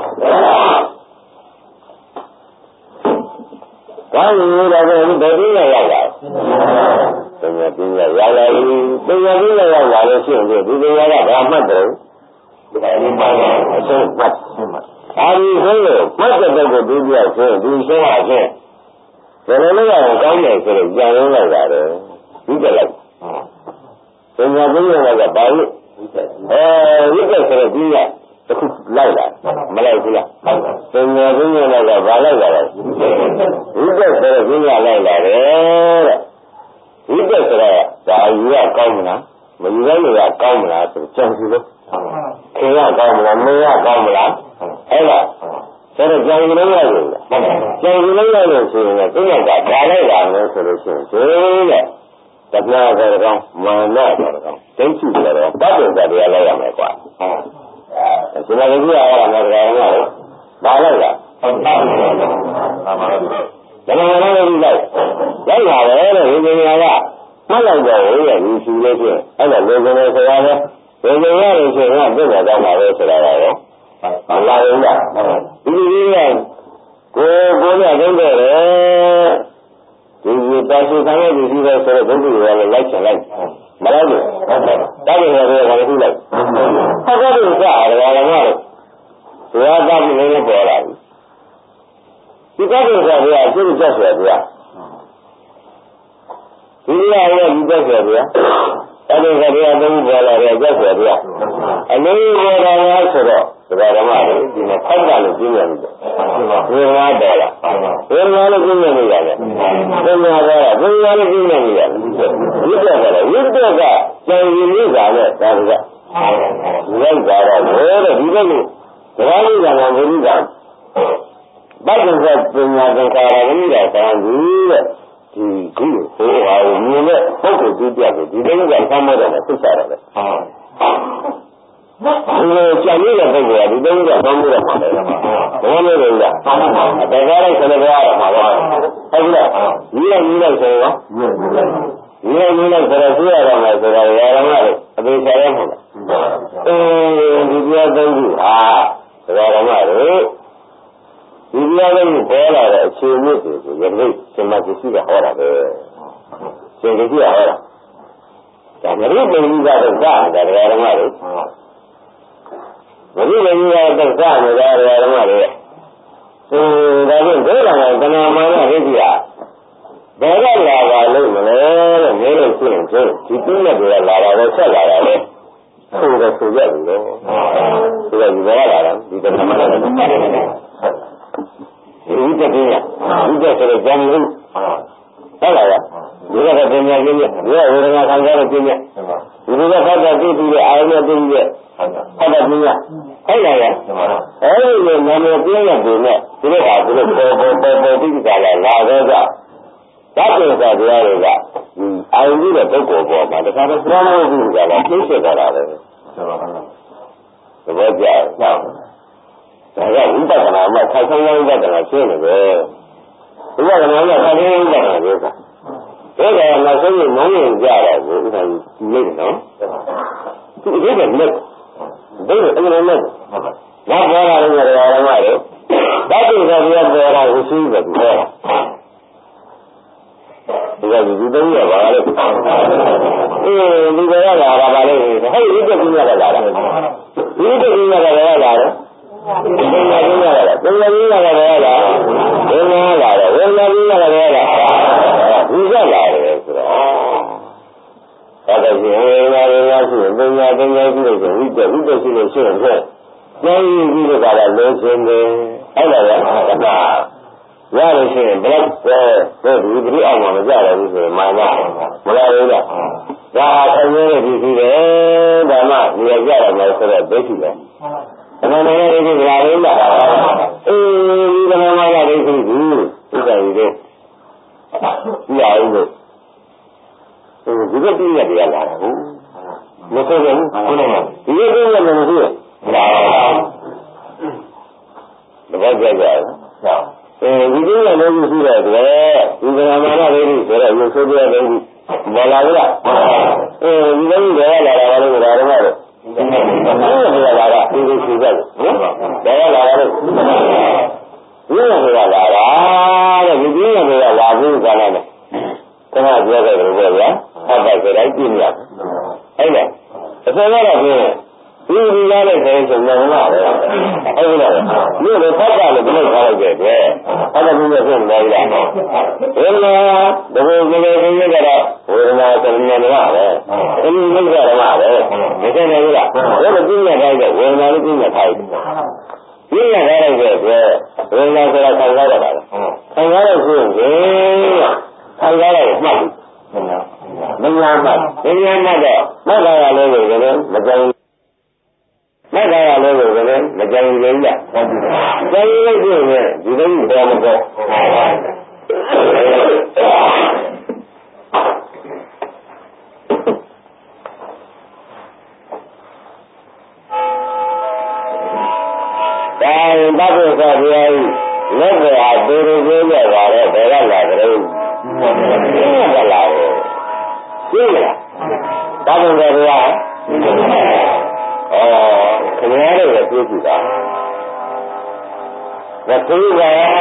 ဒါမျိုးတော့ဘယ်လိုလဲရတာပညာပညာရလာပြီပညာပညာရလာလို့ရှိရင်ဒီပညာကဘာမှတ်တယ်ဒီအရင်ပါအဆုံးမှတ်အဲဒီဆိုလို့မှတ်တဲ့ကိုဒုတိယဆိုဒီဆုံးအချင်းဘယ်လိုလဲအောင်ကောင်းတယ်ဆိုတော့ကြံရင်းလိုက်ပါတယ်ဒီကလိုက်ပညာပညာကဘာလို့အဲဝိကဆိုတော့ဒီကတခုလိုက်လာမလိုက်ဘူးလားပညာပညာကဘာလိုက်လာလဲဝိကဆိုတော့ဒီကလိုက်လာတယ်တဲ့ဒီဒီတက်ဆိုတော့ဒါယူရကောင်းမလားမယူရလို့ရကောင်းမလားဆိုကြံစီလို့ခင်ရကောင်းမလားမရကောင်းမလားအဲ့ဒါဆိုတော့ကြံစီလို့ရလို့ကြံစီလို့ရလို့ဆိုရင်သူကဒါလိုက်တာလို့ဆိုလို့ရှိရင်ဒီတဲ့တပြားဆိုတော့မာနဆိုတော့ဒိဋ္ဌိဆိုတော့တတ်တယ်တရားလိုက်ရမယ်ကွာဟုတ်ဒီမှာကြည့်ရအောင်လည်းတရားရမယ်ဘာလိုက်လားဟုတ်ပါဘူးပါပါဒါမှမဟုတ်လည်းလိုက်လိုက်ပါပဲတဲ့ဒီနေရာကမှတ်လိုက်တော့ရဲ့ဒီရှိလေးဖြင့်အဲ့ဒါလေကနေဆိုရတယ်လေကနေရလို့ရှိရင်ကပြည့်တယ်တော့ပါပဲဆိုတာရောဘာလာရင်းကဒီလိုကြီးကကိုကိုရတုံးတယ်ဒီဒီတာရှိခံရဒီရှိပဲဆိုတော့ဘုရားကလည်းလိုက်ချင်လိုက်မလိုက်ဘူးဟုတ်တယ်တားတယ်ရတယ်ကလည်းသူ့လိုက်ဟုတ်ကဲ့ဒီကအားရမှာလို့ဘုရားသားကြီးလည်းပေါ်လာပြီဒီကတည်းကဘုရားအကျိုးချက်ဆိုဘုရားဒီရရဲ့ဒီချက်ဆိုဘုရားအဲ့ဒီကဘုရားသုံးပေါ်လာတဲ့ချက်ဆိုဘုရားအလေးပေါ်လာများဆိုတော့ဒါဓမ္မတွေဒီမှာဖောက်တာလို့ပြင်းရတယ်ဝေဒနာပေါ်လာဝေဒနာလို့ပြင်းနေရတယ်ပညာပေါ်လာပညာလို့ပြင်းနေရတယ်ဝိတ္တကလည်းဝိတ္တကကြံရည်လေးပါနဲ့ဒါကဒီလိုက်ကြတော့ဘယ်တဲ့ဒီလိုဒရာလေးကမှမလို့ကဘတ်ကပညာသင်္ကာရမိတာဆံကြီးတဲ့ဒီခုဟိုဟာမြင်တဲ့ပုဂ္ဂိုလ်ကြီးပြတ်ကိုဒီလိုကဆမ်းမတော့နဲ့သိချရတယ်ဟုတ်ဒီလိုကြံရည်တဲ့ပုဂ္ဂိုလ်ကဒီလိုကဆမ်းမတော့မှာလေဘယ်လိုလဲလားတကယ်လို့ဆယ်ပြောရမှာပါဟုတ်လားဒီလိုကြီးလိုက်ဆိုရောဒီလိုကြီးလိုက်ဆိုတော့သိရတော့မယ်ဆိုတော့ရရမှာလေအသေးချာရမှာအဲဒီပြောသုံးခုဟာဒကာဓမ္မတွေဒီလိုလေးပေါ်လာတဲ့အခြေအမြစ်တွေကိုယနေ့ရှင်မကြီးကဟောတာပဲရှင်ကြီးကဟောတာဒါမရိပင်ကြီးကတော့စတာဒကာဓမ္မတွေမရိပင်ကြီးကတော့စနေတာဒကာဓမ္မတွေအင်းဒါဖြင့်ဒိဋ္ဌာန်ကတဏှာမာနဒိဋ္ဌိဟာဘယ်ကလာပါလို့မလဲလို့မေးလို့ရှိရင်ဒီပြည့်နဲ့တွေကလာတာပဲဆက်လာတာပဲဆိုတော့ဆိုရတယ်လို့ဆိုတော့ဒီဘယ်ကလာတာဒီတဏှာမာနဒိဋ္ဌိဒီဝိတ္တကိယဝိတ္တဆိုတဲ့ဇံလို့ဟုတ်လားဒီကပညာကြီးနဲ့ဒီဝေဒနာခံစားတဲ့ပညာဒီလိုကဖတ်တာသိပြီးတဲ့အာရုံနဲ့သိပြီးတဲ့ဖတ်တာပညာဟုတ်လားအဲဒီလိုနာမည်ပြည့်တဲ့ပုံနဲ့ဒီလိုဟာဒီလိုပေါ်ပေါ်ပေါ်ပေါ်ပြီးကြလာလာတော့ကသတ်တဲ့တရားတွေကအာရုံကြီးတဲ့ပုဂ္ဂိုလ်ပေါ်မှာတခါတော့ပြောင်းလို့ပြီးကြလာသိစေကြတာပဲသဘောကျဟုတ်ဒါကဝိပဿနာမှာဆက်ဆုံးဝိပဿနာရှင်းနေတယ်ဝိပဿနာကဆက်ဆုံးဝိပဿနာပြောတာဒါကနောက်ဆုံးမောင်းရင်ကြတာကိုဥစ္စာကြီးနေတယ်နော်သူအစ်ကလက်ဘယ်လိုအမှန်လဲနောက်ပေါ်လာတဲ့နေရာဓမ္မတွေဓာတ်တွေကပြောပေါ်လာကိုရှိတယ်ပြောတာဒီကဒီတော့ရပါလေအေးဒီကရလာတာပါလေဟဲ့ဒီကပြင်းရတာလားဒီကပြင်းရတာလည်းလာတယ်ဒီကပြင်းရတာလည်းပြင်းရတာလည်းလာတယ်ဒီကလာတယ်ဝေဒနာပြင်းရတာလည်းလာဒီကလာတယ်ဆိုတော့ဒါကဒီဝေဒနာဝေဒနာရှိရင်ပညာပညာရှိလို့ဆိုဝိတ္တဝိတ္တရှိလို့ရှိရင်ပြန်ပြီးပြီးတော့ကလည်းလုံးစင်းတယ်အဲ့ဒါကဒါရလို့ရှိရင်ဘယ်တော့ဘယ်ဒီဒီအောင်မှမကြရဘူးဆိုရင်မာနမလာဘူးလားဒါအရင်ကဒီရှိတယ်ဒါမှဒီရကြရမယ်ဆိုတော့ဒိဋ္ဌိပဲအမှန်တရားဒိဋ္ဌိလာဘူးလားအေးဒီကမှမာနဒိဋ္ဌိဘူးဥစ္စာကြီးတွေဒီအားလို့ဒီကပြည့်ရတယ်လာတာဟုတ်မဆိုးဘူးဟုတ်တယ်ဒီကပြည့်ရတယ်မဆိုးဘူးလာတပတ်ကြကြဟုတ်အဲဒီလိုလည်းရှိတယ်ကွယ်ဒီကမာနဒိဋ္ဌိဆိုတော့ရုပ်ဆိုးပြတဲ့ဒိဋ္ဌိပေါ်လာဘူးလားအဲဒီလိုလည်းလာတာလည်းဒါတော့တော့ဒီလိုလာတာဒီလိုရှိကြတယ်နော်ဒါရလာတယ်ဒီလိုလာတာတဲ့ဒီလိုလာဘူးကလည်းခဏပြောခဲ့တယ်ပေါ့ဗျာဟုတ်ပါဆိုတိုင်းပြင်းရတယ်အဲ့ဒါအစောကတော့ပြင်းဒီဒီလာတဲ့ဆိုင်ဆိုတော့မှာပဲဟုတ်လားဒီလိုဖတ်တာလည်းဒီလိုထားလိုက်တဲ့အတွက်အဲ့ဒါမျိုးဖြစ်နေတယ်လားဝေဒနာဒဘုံကလေးကလေးကတော့ဝေဒနာသတိနဲ့ပါပဲအင်းမိစ္ဆာဓမ္မပဲမသိနေဘူးလားဘယ်လိုပြင်းရတိုင်းတဲ့ဝေဒနာလေးပြင်းရထားတယ်ပြင်းရတိုင်းတဲ့အတွက်ဝေဒနာဆိုတာခံစားရတာလေခံစားရဆိုရင်ခံစားရတယ်မှတ်ပြီမညာမမညာမတော့မက္ခရာလေးကိုလည်းမကြိုင်မက္ခရာလေးကိုလည်းမကြိုင်ရင်းကြကြိုင်လို့ရှိရင်ဒီလိုမျိုးပေါ်မပေါ်ဒါဘုရားဘုရားကြီးလက်ဝါတူတူကိုရပါတယ်ဘယ်ကလာကြလဲဘယ်လာလဲရှင်းလားဒါဘုရားဘုရားဩခင်ဗျားတို့လည်းပြောကြည့်တာဒါသူက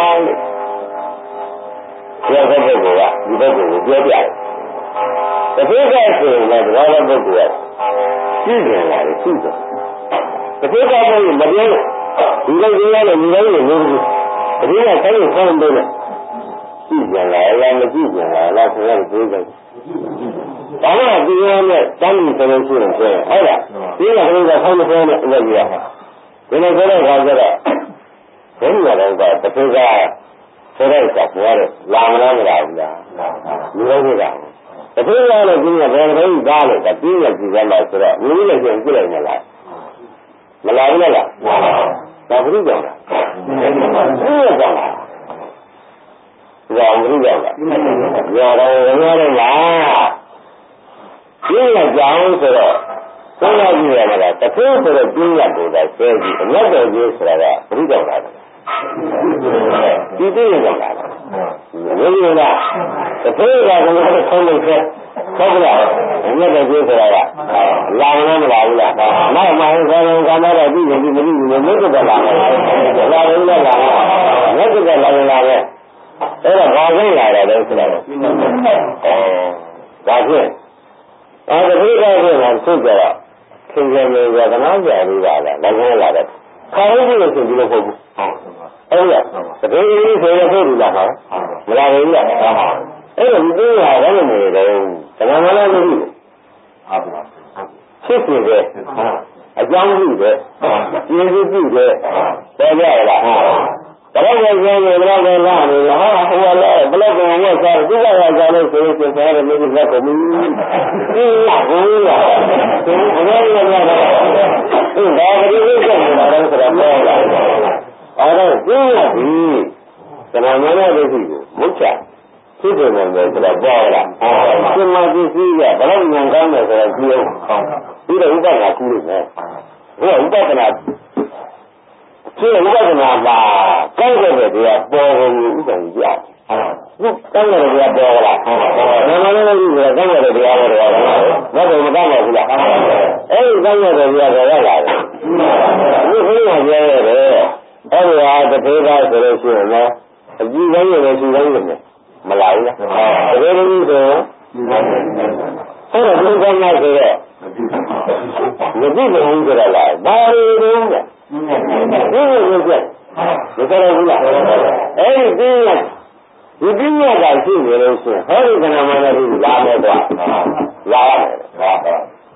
ပြောတဲ့ပုဂ္ဂိုလ်ကဒီပုဂ္ဂိုလ်ကိုပြောပြတယ်တတိယဆိုရင်လည်းဒါလည်းပုဂ္ဂိုလ်ကရှင်းတယ်လားရှင်းတယ်တတိယပုဂ္ဂိုလ်မပြောလို့ဒီလိုကြီးရတယ်ဒီလိုကြီးလို့တတိယဆိုင်ကိုဆောင်းပေးတယ်ကြည့်ကြလားလားမကြည့်ကြလားလားဆိုတော့ပြောကြတယ်ဒါမှဒီလိုနဲ့တန်းပြီးဆိုလို့ရှိရင်ဟုတ်လားဒီကဘုရားဆောင်းမဆောင်းနဲ့အဲ့ဒီရဒီလိုဆိုတော့ခါကြတော့ဘယ်လိုလဲကတတိယဆိုတော့ကပြောတယ်လာမလားမလားဘူးလားဒီလိုနေတာတတိယလည်းဒီကဘယ်လိုလဲသားလို့တပြင်းရကြည့်ရလားဆိုတော့ဝိနည်းလည်းကြည့်လိုက်မလားမလာဘူးလားဒါဘုရားကြောင့်လားဘုရားကြောင့်လားဒါဘုရားကြောင့်လားရောတော့ရောတော့လားပြင်းရကြအောင်ဆိုတော့သုံးရကြည့်ရမလားတခုဆိုတော့ပြင်းရကိုသာဆဲကြည့်အမြတ်တော်ကြီးဆိုတာကဘုရားကြောင့်လားဒီပြင်းရကြောင့်လားဘုရားလားတခုကဘုရားဆုံးလို့ဆဲဟုတ်ကဲ့အမြတ်တော်ကြီးဆိုတာကလာမလားမလာဘူးလားနောက်မှဆိုရင်ကံတော့ပြီးရင်ဒီမပြီးဘူးလို့မြတ်တော်လာတယ်လာရင်လည်းလာမြတ်တော်လာရင်လာပဲအဲ့တော့ဘာလို့လာတယ်လဲဆိုတော့ဩဒါဖြင့်အဲ့ဒါဒီကဲဆိုတော့သိကြတော့ခင်ဗျာမျိုးကကနာကြရပါလားလည်းလာတယ်ခါလို့ဒီလိုဆိုဒီလိုဟုတ်ဘူးဟုတ်လားတကယ်ကြီးဆိုရဖို့ဒီလားဟာမလာဘူးလားအဲ့တော့ဒီသေးဟာလည်းမနေတော့တကယ်မလားမသိဘူးဟုတ်ပါဖြစ်နေတယ်အကြောင်းပြုတယ်ကျေစုပြုတယ်ပေါ်ကြရလားဘယ်လိုလဲဘယ်လိုလဲလာနေလားဟာဟိုလည်းဘယ်လိုကောင်ဝက်စားသူကရကြလို့ဆိုရင်ဆိုတယ်မြေကြီးလက်ကုန်ပြီဒီလားဟိုလားဒီဘယ်လိုလဲဒီဒါကလေးကိုဆက်နေတာလဲဆိုတော့ပေါ်လာတယ်အဲ့တော့ဒီလားဒီကမ္ဘာမနာဒိဋ္ဌိကိုမုတ်ချဖြစ်တယ်လို့ဆိုတော့ပေါ်လာရှင်မပစ္စည်းကဘယ်လိုဉာဏ်ကောင်းလဲဆိုတော့ကြည့်အောင်ပြီးတော့ဥပဒနာကူးလို့မယ်ဟိုဥပဒနာဒီဥပဒနာမှာကောင်းတဲ့တရားပေါ်ကုန်ဥပဒနာကြည့်ဟုတ်ကောင်းတဲ့တရားပေါ်လာနာမည်လည်းကြည့်တယ်ကောင်းတဲ့တရားပေါ်တယ်ဘာလို့မကောင်းပါဘူးလားအဲ့ဒီကောင်းတဲ့တရားပေါ်လာတယ်ဒီခရီးမှာပြောရတယ်အဲ့ဒီဟာတစ်သေးသားဆိုလို့ရှိရင်လည်းအကြည့်ကောင်းရယ်ရှိကောင်းရယ်မလာဘူးလားတကယ်လို့ဆိုရင်အဲ့တော့ဒီကောင်းတဲ့ဆိုတော့မကြည့်ဘူးဆိုတော့လားဘာလို့လဲဒီလိုမျိုးကျမကြရဘူးလားအဲ့ဒီပြင်းရဒီပြင်းရကရှိနေလို့ရှိရင်ဟောဒီကဏ္ဍမှာလည်းလာမယ်ကွာလာရတယ်ဟာကဲ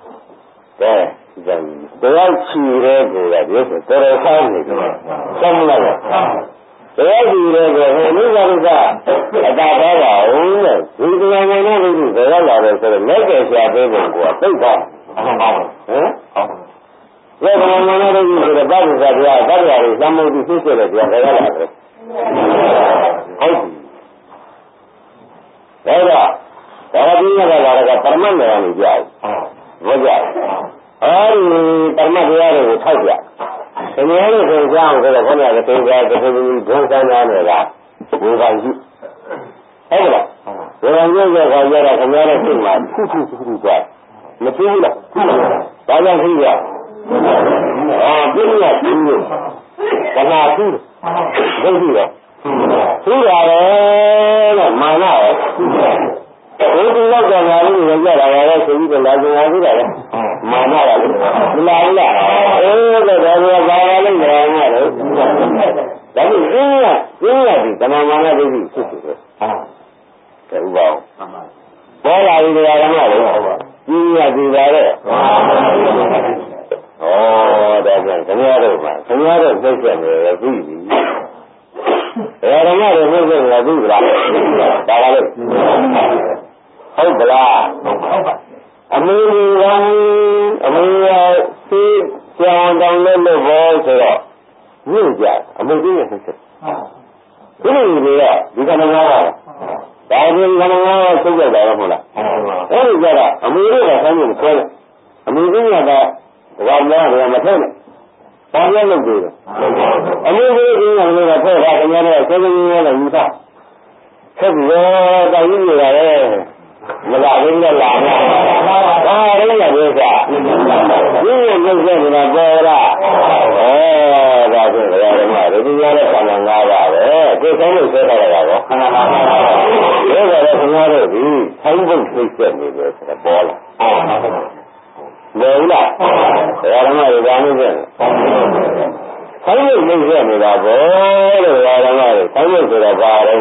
တရားချီရဲကိုလည်းဒီဆိုတော်တော်ဆောင်းနေတယ်ဆောင်းမလားတရားချီရဲကိုဟိုလူကလူကအတားတော့ပါဦးတဲ့ဒီကဏ္ဍမှာလည်းဒီဘယ်ရောက်လာတယ်ဆိုတော့လက်ကျဆရာပေးဖို့ကသိသွားဟမ်လေကမ္ဘာနာတို့ဆိုတော့ဘာလို့သာတရားတရားတွေသမုဒ္ဒိဖြစ်စေတဲ့တရားတွေရလာတယ်ဟုတ်ပြီဒါတော့ဒါကပြင်းရတာကပရမတ်ဉာဏ်ကိုကြားဘောကြအဲဒီပရမတ်တရားတွေကိုထောက်ပြဒီလိုလို့ဆိုကြအောင်ဆိုတော့ခေါင်းကသေချာတစ်ခုကြီးဒုစမ်းသားနေတာဝေဘာကြီးဟုတ်လားဝေဘာကြီးကခေါ်ကြတာခင်ဗျားတို့သိမှာခုခုခုခုကြမသိဘူးလားဒါကြောင့်သိကြအာပြင်းရပြင်းလို့ကနာသူ့ဒုက္ခရောသူ့ရတယ်လို့မာနရောဘုရားကြောင့်လည်းရကြတာလည်းဆိုပြီးတော့လာကြတာသိတယ်မာနရလို့မလာဘူးလားအေးတော့ဒါကဘာလဲလဲတော့ဒါပြီးပြင်းရပြင်းရဒီကနာမာနဒိဋ္ဌိဖြစ်တယ်ဟာတယ်ဥပအောင်ပေါ်လာပြီတရားဓမ္မတွေပြင်းရပြီပါတဲ့ဩဒါပြန်ခင်ဗျားတို့မှာခင်ဗျားတို့သိချက်နေရပြီဘယ်ဓမ္မတွေသိချက်နေပြီလားဒါကလည်းဟုတ်ကလားကြောင်တောင်လို့လို့ဘောဆိုတော့ညှိကြအမှုကြီးရဲ့ဖြစ်ဒီလိုတွေကဒီကနေ့ကဒါဒီကနေ့ကဆုပ်ကြတာမဟုတ်လားအဲ့ဒီကြတာအမှုတွေကဆန်းနေဆွဲတယ်အမှုကြီးကဘာများတယ်မထက်နဲ့ဘာများလုပ်တယ်အမှုကြီးကလည်းထက်တာခင်ဗျားတို့စေစင်းရင်းလည်းယူသားဆက်ပြီးတော့တာကြီးနေတာလေမလာဘူးလားလာမှာဒါလည်းရတယ်ကွာဒီလိုလုပ်ခဲ့နေတာပေါ်လားဩဒါဆိုကြရတယ်မှာဒီလိုရတဲ့ဆန္ဒငါးပါပဲကိုယ်ဆုံးလို့ဆွဲထားတာကောဒါကြတော့ခင်ဗျားတို့ဒီဆိုင်းဖို့သိချက်နေတယ်ဆိုတော့ပေါ်လာလေလားဒါရမတွေဒါမျိုးပဲဆိုင်းဖို့သိချက်နေတာပေါ်လို့ဒါရမတွေဆိုင်းဖို့ဆိုတော့ဘာလဲ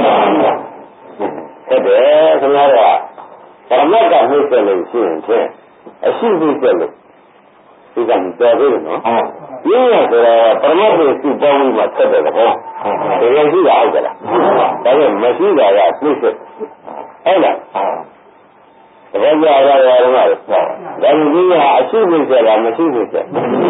ဟုတ်တယ်ခင်ဗျားတို့ကဓမ္မကနှိမ့်ဆက်လို့ရှိရင်ဖြင့်အရှိနှိမ့်ဆက်လို့ဒီကံတော်သေးတယ်နော်ရင်းရဆိုတော့ပရမတ်ကိုစုပေါင်းပြီးမှဆက်တယ်ကောတကယ်ရှိတာဟုတ်ကြလားဒါပေမဲ့မရှိတာကနှိမ့်ဆက်ဟုတ်လားတကယ်ကြရတာရောဓမ္မတွေဒါပေမဲ့ဒီကအရှိနှိမ့်ဆက်လားမရှိနှိမ့်ဆက်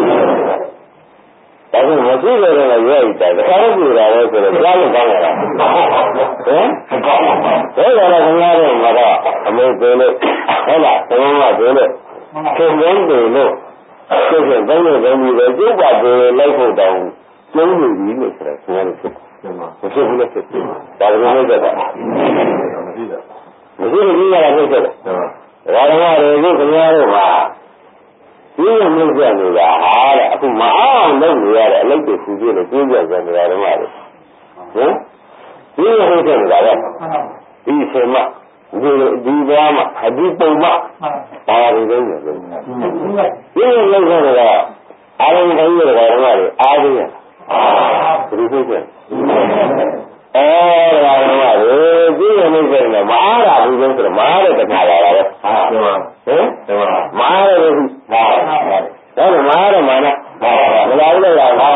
ဒါကမရှိတယ်တော့ရွေးတယ်ဒါလည်းပြတာလေဆိုတော့ကြားလို့ကောင်းလာတာဟမ်ကောင်းပါဘူးဒါကြတော့ခင်ဗျားတို့ကတော့အမေသေးလို့ဟုတ်လားဘုံကသေးလို့ခင်ဗျန်းသေးလို့ဆိုတော့ဘယ်လိုဘယ်လိုပဲကျုပ်ပါသေးလိုက်ဖို့တောင်းကျုံးနေပြီလို့ဆိုတော့ခင်ဗျားတို့ဖြစ်မဖြစ်ဘူးလို့ဖြစ်ဒါကလည်းဟုတ်တယ်မရှိတာမရှိဘူးကြီးရတယ်ဖြစ်တယ်ဒါကလည်းဒီခင်ဗျားတို့ကဒီလိုမျိုးကြနေတာဟာတဲ့အခုမအောင်လုပ်နေရတဲ့အလုပ်တွေဖြူပြလို့ကျင်းပြကြနေတာဓမ္မတွေဟမ်ဒီလိုဟုတ်တယ်လားဒီဆင်မဒီဒီဘွားမအဒီပုံမဘာတွေလဲလို့ဒီလိုလုပ်ကြတာအားလုံးတိုင်းရတာဓမ္မတွေအားကြီးရဘယ်လိုဖြစ်လဲအဲဒါဓမ္မတွေဒီလိုမျိုးကြနေတာမအားတာဘူးဆိုတော့မအားတဲ့တခါလာတာပဲဟမ်မအားတဲ့ဒါတော့မာရမနာမလာဘူးလားဟာ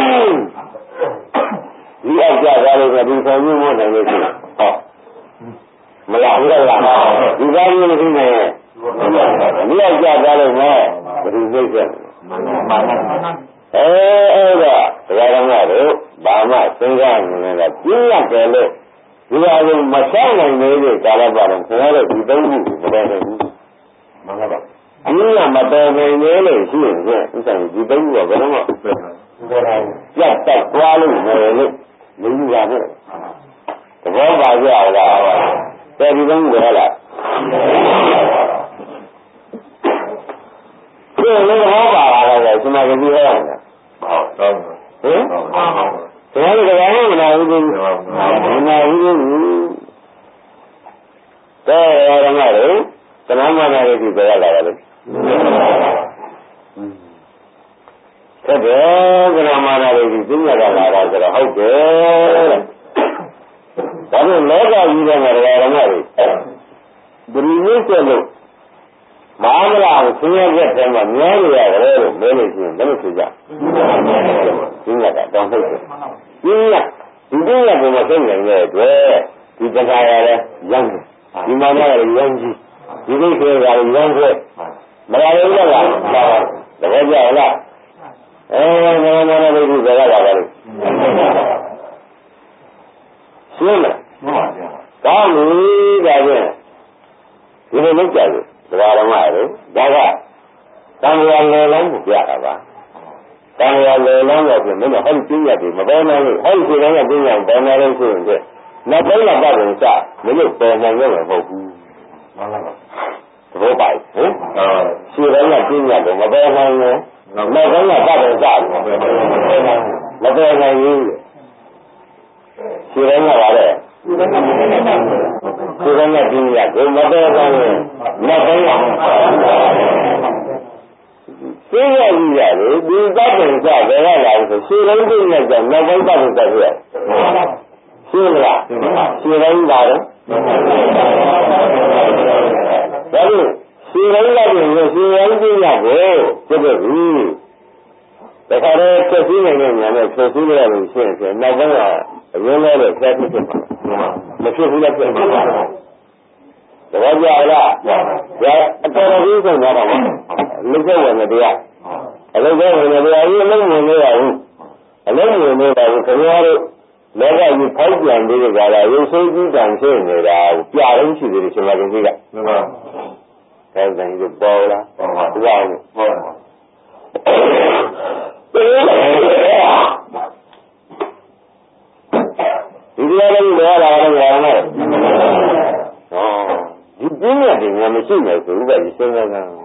ဒီအကြကားလေးကဒီဆောင်မျိုးမဟုတ်နိုင်လို့ရှိဟောမလာဘူးလားဒီကားမျိုးမရှိနိုင်ရဲ့ဒီအကြကားလေးနဲ့ဘယ်လိုသိချက်အဲအဲ့တော့တရားတော်တို့ဘာမှစဉ်းစားနေတယ်ပြင်းရတယ်လို့ဒီဟာကိုမဆောင်နိုင်သေးတဲ့ကာလပတ်တော့ခင်ဗျားတို့ဒီသုံးခုမတော်နိုင်ဘူးမှန်ပါပါဒီကမတော်နိုင်လေလို့ရှိရင်ဥစ္စာဒီသုံးခုကဘယ်တော့မှပြတ်တက်သွားလို့မရလို့မယူပါနဲ့သဘောပါကြလားတဲ့ဒီသုံးခုဟဲ့လားဒီလိုဟောပါလားလေဒီမှာကြည့်ရအောင်လားဟုတ်ဟင်ကျွန်တော်တို့ကလည်းမနာဘူးဘူးမနာဘူးဘူးတဲ့ရရမှာလေသနာမနာရေးကြည့်ကြရလာတယ်တဲ့ကရမနာရေးကြီးသိရတာလာတာဆိုတော့ဟုတ်တယ်တဲ့ဒါပေမဲ့လောကကြီးထဲမှာဓမ္မတွေဒီလိုမျိုးဆိုလို့မဟာမလာကိုဆင်းရဲတဲ့ထဲမှာမြဲနေရတယ်လို့ပြောလို့ရှိရင်ဘယ်လိုဆိုကြဒီကတာတောင်းထုတ်တယ်ဒီကဒီကကဘုမဆုံးနိုင်တဲ့အတွက်ဒီတရားရလဲရမ်းတယ်ဒီမှာလည်းရမ်းကြီးဒီကိစ္စကလည်းရမ်းခွဲမလာဘူးလားတကယ်ကြလားအဲမမနာလေးကိုကြရတာပါလို့ရှင်းလားကောင်းပြီဒါဖြင့်ဒီလိုလုပ်ကြတယ်တရားဓမ္မတွေဒါကသံဃာလေလမ်းကိုပြတာပါသံဃာလေလမ်းတော့ပြင်မင်းတို့ဟောဒီပြည့်ရတယ်မပေါ်နိုင်ဘူးဟောဒီစိတ်တိုင်းကပြည့်ရအောင်ပေါ်နေလို့ဆိုရင်ကျနောက်ပိုင်းလာတော့စမင်းတို့ပေါ်နိုင်ရမှာမဟုတ်ဘူးမှန်ပါပါသဘောပါဟင်ရှင်းတိုင်းကပြည့်ရတယ်မပေါ်နိုင်ဘူးနောက်ပိုင်းလာတော့စမပေါ်နိုင်ဘူးရှင်းတိုင်းကပါလေဒီကနေ့ဒီကနေ့ဒီရကိုမတော်ဘူးနောက်ပိုင်းကသိရကြီးရတယ်ဒီသတ်တယ်ကြဘယ်ရလာလို့ဆိုရှင်းလုံးသိနေကြနောက်ပိုင်းပတ်သက်ပြရရှင်းလားရှင်းလုံးပါတော့ဒါလို့ရှင်းလုံးလိုက်ရင်ရှင်းလုံးသိရကိုပြည့်တယ်ဘူးတခါတည်းဖြစ်ပြီးနေတဲ့ညာနဲ့ဖြစ်ပြီးရလို့ရှင်းရင်နောက်ပိုင်းကအရင်းလဲတဲ့ဆက်ဖြစ်မှာမဖြစ်ဘူးလားပြည့်မှာသဘောကျလားဒါအတော်ကြီးဆုံးသွားတော့လူ့ဘဝနဲ့တရားအလုံးစုံဝင်နေတယ်အလုံးဝင်နေရဘူးအလုံးဝင်နေတာကိုခင်ဗျားတို့လောကကြီးဖောက်ပြန်ပြီးကြတာရုပ်ဆိုးကြီးတန်ဖြစ်နေတာကိုပြရင်းရှိသေးတယ်ရှင်မကကြီးကမှန်ပါဒါဆိုရင်ပေါ်လာပေါ်ပါဘုရားဟုတ်ပါဒီတရားလေးတွေလာတော့ရအောင်လားဟောဒီပြင်းရတယ်ငါမရှိမယ်ဆိုဥပ္ပါဒီစဉ်းစားကြတယ်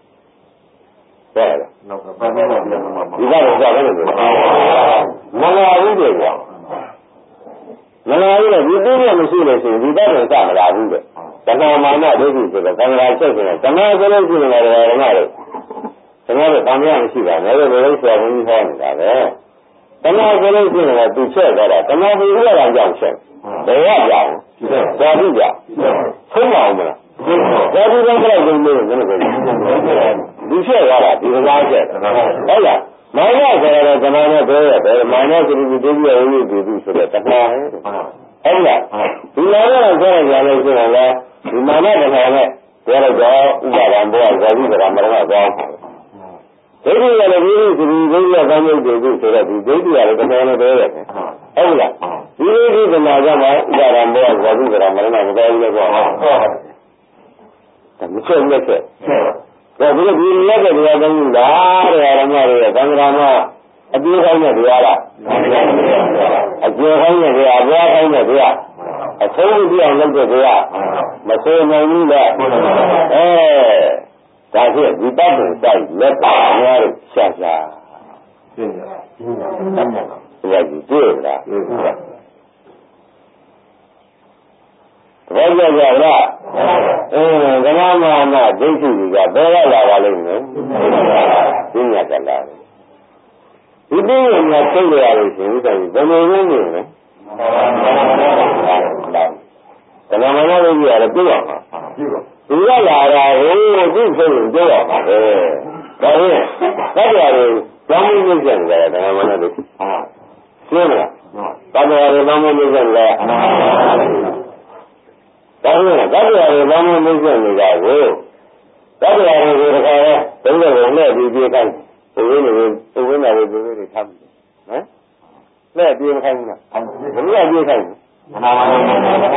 နော်ဘာမှမလုပ်ဘူးဒီကတော့ကြောက်တယ်လို့မလာဘူးတဲ့ကွာမလာဘူးလေဒီပြင်းရမရှိလို့ဆိုရင်ဒီတော့စမလာဘူးတဲ့သဏ္ဍာန်မာနဒုက္ခဆိုတော့သံဃာချက်ဆိုတော့သမားဆိုလို့ရှိရင်လည်းဓမ္မတွေကျွန်တော်တို့သံဃာမရှိပါနဲ့လို့လည်းဆရာဘုန်းကြီးဟောနေတာပဲသမားဆိုလို့ရှိရင်လည်းသူချက်သွားတာသမားဘုရားတော်ကြောင့်ချက်ဘယ်ရကြောင်သာဓုကြောင့်ဆုံးမအောင်မလားသာဓုကြောင့်လည်းဘုန်းကြီးကလည်းဒီချက်ရတာဒီကစားချက်ဟုတ်လားမာနဆိုတော့သမားနဲ့ပြောရတယ်မာနဆိုပြီးဒုတိယဝိသုဒုဆိုတဲ့တဏှာဟုတ်လားဒီလိုတော့ဆိုရကြလို့ရှိရင်လည်းဒီမာနတဏှာနဲ့ပြောတော့ဥပါဒံဘောဇာတိကရမရဏသွားဒိဋ္ဌိရလည်းဒီလိုဒီဒိဋ္ဌိရကံရုပ်တွေဆိုတော့ဒီဒိဋ္ဌိရလည်းတဏှာနဲ့ပြောရတယ်ဟုတ်လားဒီလိုဒီသမာကမှာဥပါဒံဘောဇာတိကရမရဏမသွားဘူးလို့ပြောဟုတ်ဒါမချက်လက်ချက်ဒါဒီလိုဒီလက်တဲ့တရားကောင်းကြီးလားတရားဓမ္မတွေသံဃာမှာအပြေခိုင်းတဲ့တရားလားအကျေခိုင်းတဲ့တရားအပြားခိုင်းတဲ့တရားအဆုံးပြအောင်လုပ်တဲ့တရားမဆိုနိုင်ဘူးလားအဲဒါဖြင့်ဒီပတ်ပုံစိုက်လက်ပါများလို့ရှာရှာပြည့်တယ်တမ်းတယ်ဒီကကြီးတွေ့လားဘောကြကြလားအင်းဓမ္မမာနဒိဋ္ဌိကဘယ်လာပါလိမ့်မယ်ပြညာကလာဒီပြည့်ညာသိရရလို့ရှိရင်ဘယ်လိုလဲနေလဲဓမ္မမာနလို့ပြရတယ်ပြရမှာဒီကလာတာဟိုသူ့ဆိုရင်ပြရမှာပဲဒါရင်တတ်ရတယ်ကျောင်းမင်းကျန်တယ်ဓမ္မမာနလို့ဟာရှင်းလားတတ်ရတယ်ကျောင်းမင်းကျန်တယ်ဒါနဲ့တတ္တရာတွေဘာမှမသိနေတာကိုတတ္တရာတွေကိုတခါလဲသုံးတဲ့ဘုံနဲ့ပြီးပြေးခိုင်းဘုံနဲ့ဘုံနဲ့ဘုံနဲ့တွေထားပြီနော်နဲ့ပြေးခိုင်းလားဘုရားပြေးခိုင်းနာမည်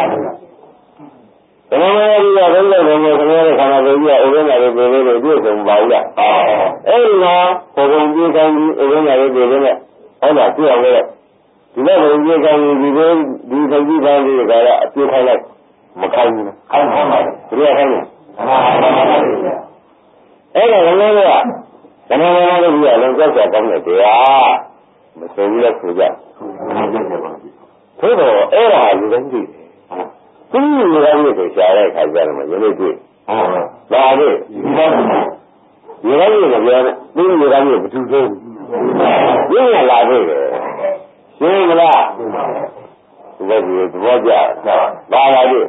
ဓမ္မမရီကသုံးတဲ့ဘုံနဲ့ခရီးတဲ့ခန္ဓာကိုယ်ကြီးကဥပ္ပန္နတွေပြေးလို့ပြည့်စုံပါဘူးလားအဲ့ဒီမှာဘုံပြေးခိုင်းပြီးဥပ္ပန္နတွေပြေးလို့ဟုတ်လားပြည့်အောင်လို့ဒီလိုဘုံပြေးခိုင်းပြီးဒီလိုဒီခကြီးပိုင်းတွေကလည်းအပြေးခိုင်းလိုက်မခိုင်းဘူးလားခိုင်းပါဘူးဘယ်လိုခိုင်းလဲအဲ့ဒါကလည်းကဓမ္မမနာလို့ပြရလုံးကြောက်ကြကောင်းတဲ့တရားမဆိုဘူးလဲဆိုကြသို့တော့အဲ့ဒါလူတိုင်းကြည့်တယ်သူလူတိုင်းကိုရှားတဲ့ခါကျတော့မယနေ့တွေ့ဟုတ်ပါဘူးဒီတိုင်းကိုပြောတယ်သူလူတိုင်းကိုဘယ်သူဆုံးပြင်းရလာပြီရှင်းမလားဒီလိုသဘောကျပါလာပြီ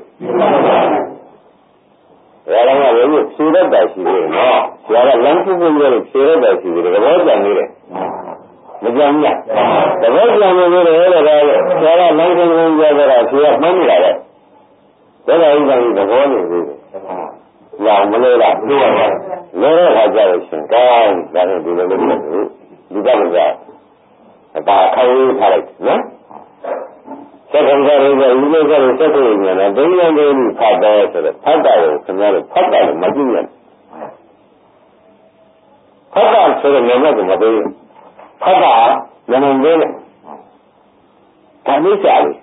ဘယ်တော့မှလည်းဖြေတတ်တာရှိသေးတယ်နော်ဆရာကလမ်းစုပ်စုပ်နဲ့ဖြေတတ်တာရှိသေးတယ်သဘောကျနေတယ်မကြမ်းလားသဘောကျနေတယ်လို့လည်းဆရာကလမ်းစုပ်စုပ်ပြောတာဆရာမှန်းနေတာလေဒါကဥပ္ပန်သဘောနေသေးတယ်လောင်မလို့လားလို့ရတယ်လို့ရခါကြလို့ရှင်ကောင်းဒါနဲ့ဒီလိုလုပ်လို့ဒီကလည်းကအပါခိုင်းထားလိုက်နော်သက္ကံကြရတဲ့ဥပ္ပဒေကိုစက်ကိုညနေဒိဋ္ဌိလေးကိုဖတ်တော့ဆိုတော့ဖတ်တာကိုခင်ဗျားတို့ဖတ်တာမကြည့်နဲ့ဖတ်တာဆိုတော့လည်းမသိဘူးဖတ်တာညနေလေးဒါလေးစားလေ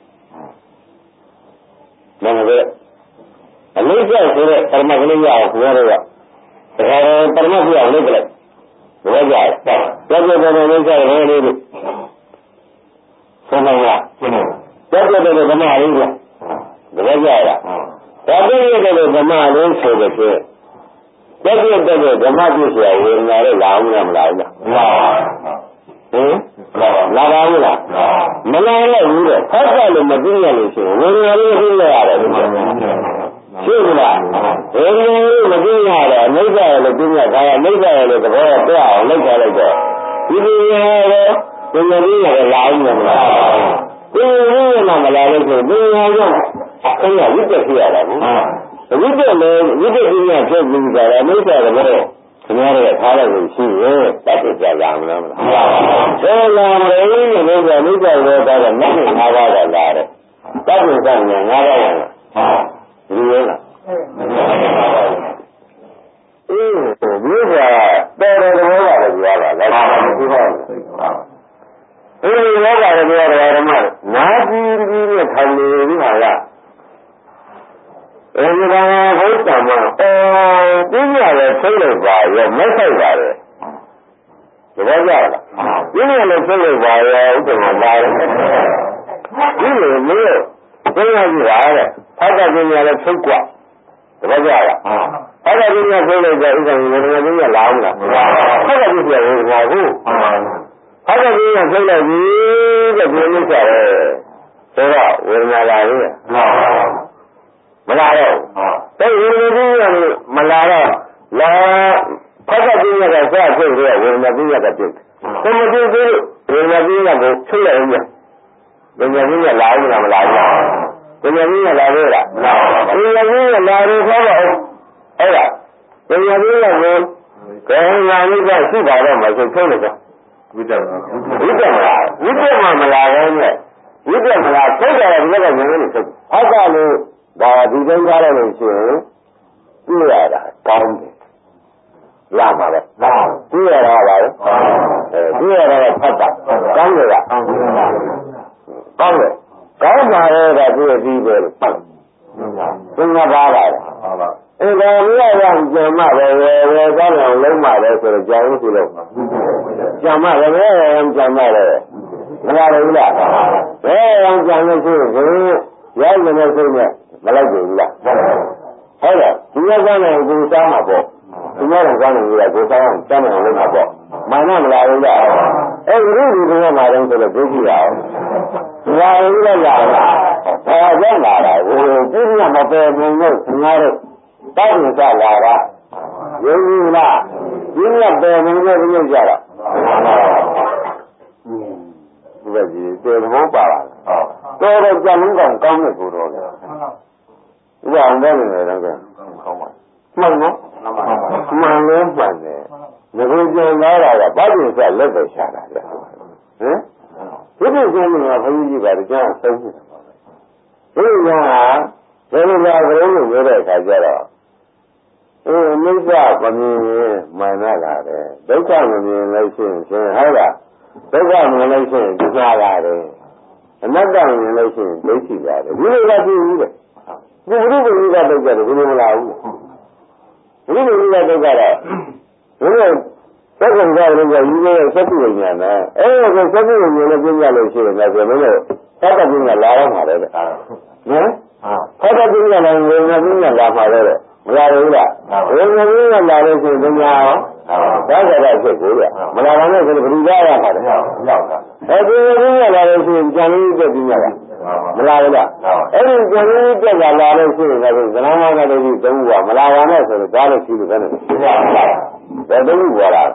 ညနေလေးအလေးစားဆိုတော့ပရမဂလိရအောင်ခင်ဗျားတို့ကဒါပရမဂလိအောင်လုပ်ကြလိုက်ဘောကြတယ်ကြောက်ကြတယ်လေးစားရဲလေးတို့ဆုံးမလားကြောက်ကြတယ်ဓမ္မလေးကတကယ်ကြရတာဒါပြည့်ရတယ်ဓမ္မလေးဆိုတဲ့ဖြင့်ကြောက်ကြတဲ့ဓမ္မပြည့်စရာဝေဒနာလေးလာအောင်မလားလားမလာဟင်လာပါဘူးလားမလာတော့ဘူးတဲ့ဖတ်တယ်လို့မသိရလို့ရှိရင်ဝေဒနာလေးသိရရတယ်ရှင်းလားဝေဒနာလေးမသိရတော့အနိစ္စရလို့ပြညာခါရအနိစ္စရလို့သဘောပြအောင်လုပ်ကြလိုက်တော့ဒီလိုရောဒီလိုလေးရလာအောင်မလားဒီလိုမှမလာလို့ဆိုဒီဟာကြောင့်အဲ့ရဝိတ္တဖြစ်ရတာဘူးဝိတ္တလည်းဝိတ္တပြညာဖြစ်ပြီးကြတာအနိစ္စသဘောခင်ဗျားတို့ထားလိုက်လို့ရှိရင်တတ်ကြကြမလားမလားဆိုလာမယ်လို့ပြောကြလိမ့်ကြတော့တာကနတ်နဲ့ငါးပါးကလာတယ်တတ်ကြကြညာငါးပါးလားဒီလိုလားအေးဒီကတော်တော်တော်ပါတယ်ပြောတာလည်းဒီပါအေးလောကရပြောတယ်ဓမ္မနာကြီးကြီးနဲ့ထိုင်နေပြီဟာလားအဲဒီကဘုရားမှာအော်ပြင်းရတယ်ဆိတ်လိုက်ပါရောမဆိုင်ပါလေတပည့်ကြလားပြင်းရတယ်ဆိတ်လိုက်ပါရောဥပမာပါတယ်ဒီလိုမျိုးပြင်းရကြည့်ပါတဲ့ဖတ်တာပြင်းရလဲဆုတ်กว่าတပည့်ကြလားဖတ်တာပြင်းရဆိတ်လိုက်ကြဥပမာငယ်ငယ်ပြင်းရလာအောင်လားဖတ်တာပြင်းရဘူးဘာဘူးဖတ်တာပြင်းရဆိတ်လိုက်ပြီတဲ့ပြင်းလို့ကြတယ်ဆိုတော့ဝေဒနာလာပြီမလာတော့တဲ့ဝေဒနာပြင်းရမလာတော့လာဖတ်တာပြင်းရကစားဖြစ်ပြီးဝေဒနာပြင်းရကပြင်းတယ်မပြင်းသေးဝေဒနာပြင်းရကိုဆိတ်လိုက်အောင်ဝေဒနာပြင်းရလာအောင်လားမလာဘူးဝေဒနာပြင်းရလာလို့လားဝေဒနာပြင်းရလာလို့ခေါ်တော့အဲ့ဒါဝေဒနာပြင်းရကိုကဲညာလေးကရှိပါတော့မဆိုထုတ်လို့ဝိတ္တဝိတ္တမလားဝိတ္တမမလားပဲနဲ့ဝိတ္တမလားထုတ်တယ်ဒီကညာလေးထုတ်ဟောက်ကလို့ဒါဒီကိန်းထားလိုက်လို့ရှိရင်ပြရတာကောင်းတယ်ရပါပဲပြရတာပါလေအဲပြရတာဖတ်တာကောင်းတယ်လားကောင်းတယ်ကောင်းတယ်ကောင်းပါရဲ့ဒါပြည့်ပြီးပဲပတ်သင်္ဃပါပါလားအဲဒါမြတ်ရံကျမ်းမပဲဝယ်ဝယ်ကောင်းအောင်လုံးမတယ်ဆိုတော့ကြောင်လို့ဆိုလို့ကျမ်းမပဲဝယ်ရံကျမ်းမတယ်မလားဘူးလားဝယ်ရံကျမ်းလို့ဆိုရင်ရိုက်နေတဲ့စိတ်နဲ့မလိုက်ဘူးလားဟုတ်လားဒီရကနဲ့ကိုစားမှာပေါ့ဒီမှာကစားနေရကိုစားအောင်တန်းနေလို့မှာပေါ့မာနမလားဘူးလားအဲဒီလိုဒီကမှာတော့ဆိုတော့ဒုက္ခရအောင်လာဘူးလားလာလားဘာကြောင့်လာတာဟိုပြင်းရမပယ်ဘူးလို့ငါတို့တောင်းနေကြလာတာယုံကြည်လားပြင်းရပယ်ဘူးလို့ပြောကြတာဒီကကြီးတေဘောပါလားတော်တော်ကြံလုံးကောင်ကောင်းတဲ့ကိုတော်လေဥပအောင်တယ်နေတယ်ကောကောင်းပါမှန်နော်မှန်လို့မှန်တယ်ငကိုကြံလာတာကဘာလို့ဆက်လက်ပဲရှာတာလဲဟမ်ဒီလိုကျမ်းမှာဘုန်းကြီးကလည်းကြားဆုံးနေတာပါပဲဒီလိုကဘယ်လိုလဲဘယ်လိုပြောတဲ့အခါကျတော့အဲမိစ္ဆာမမြင်ရင်မာနလာတယ်ဒုက္ခမမြင်လို့ရှိရင်ရှင်ဟုတ်လားဒုက္ခမြင်လို့ရှိရင်ဒုက္ခလာတယ်အနတ္တမြင်လို့ရှိရင်ဒိဋ္ဌိလာတယ်ဒီလိုကပြည့်ဘူးတဲ့ဒီဘုရားဘုရားဒုက္ခတယ်ဘယ်လိုမလာဘူးဘုရားဘုရားဒုက္ခတော့ဘုရားသက္ကံကလည်းယူရဲ့သက္ကုဝိညာဏအဲဒါကသက္ကုဝိညာဏနဲ့ပြင်းရလို့ရှိရင်လည်းဆိုတော့သက္ကပင်းကလာတော့မှာလေဟမ်သက္ကပင်းကလည်းဝိညာဉ်ပင်းကလာမှာလေမလာဘူးလားဝိညာဉ်ပင်းကလာလို့ရှိရင်ညာရောဒါကြတော့ဖြစ်ကိုရမလာတော့လည်းဘယ်လိုကြားရမှာလဲရောက်တာအဲဒီပင်းကလာလို့ရှိရင်ကြံလေးပြပြညာမလာဘူးလားအဲ့ဒီကြံလေးပြကလာလို့ရှိရင်လည်းဇနာမနာတို့ကြီးသုံးခုကမလာပါနဲ့ဆိုတော့ကြားလို့ရှိလို့ပဲနဲ့ဘယ်လိုပြောလား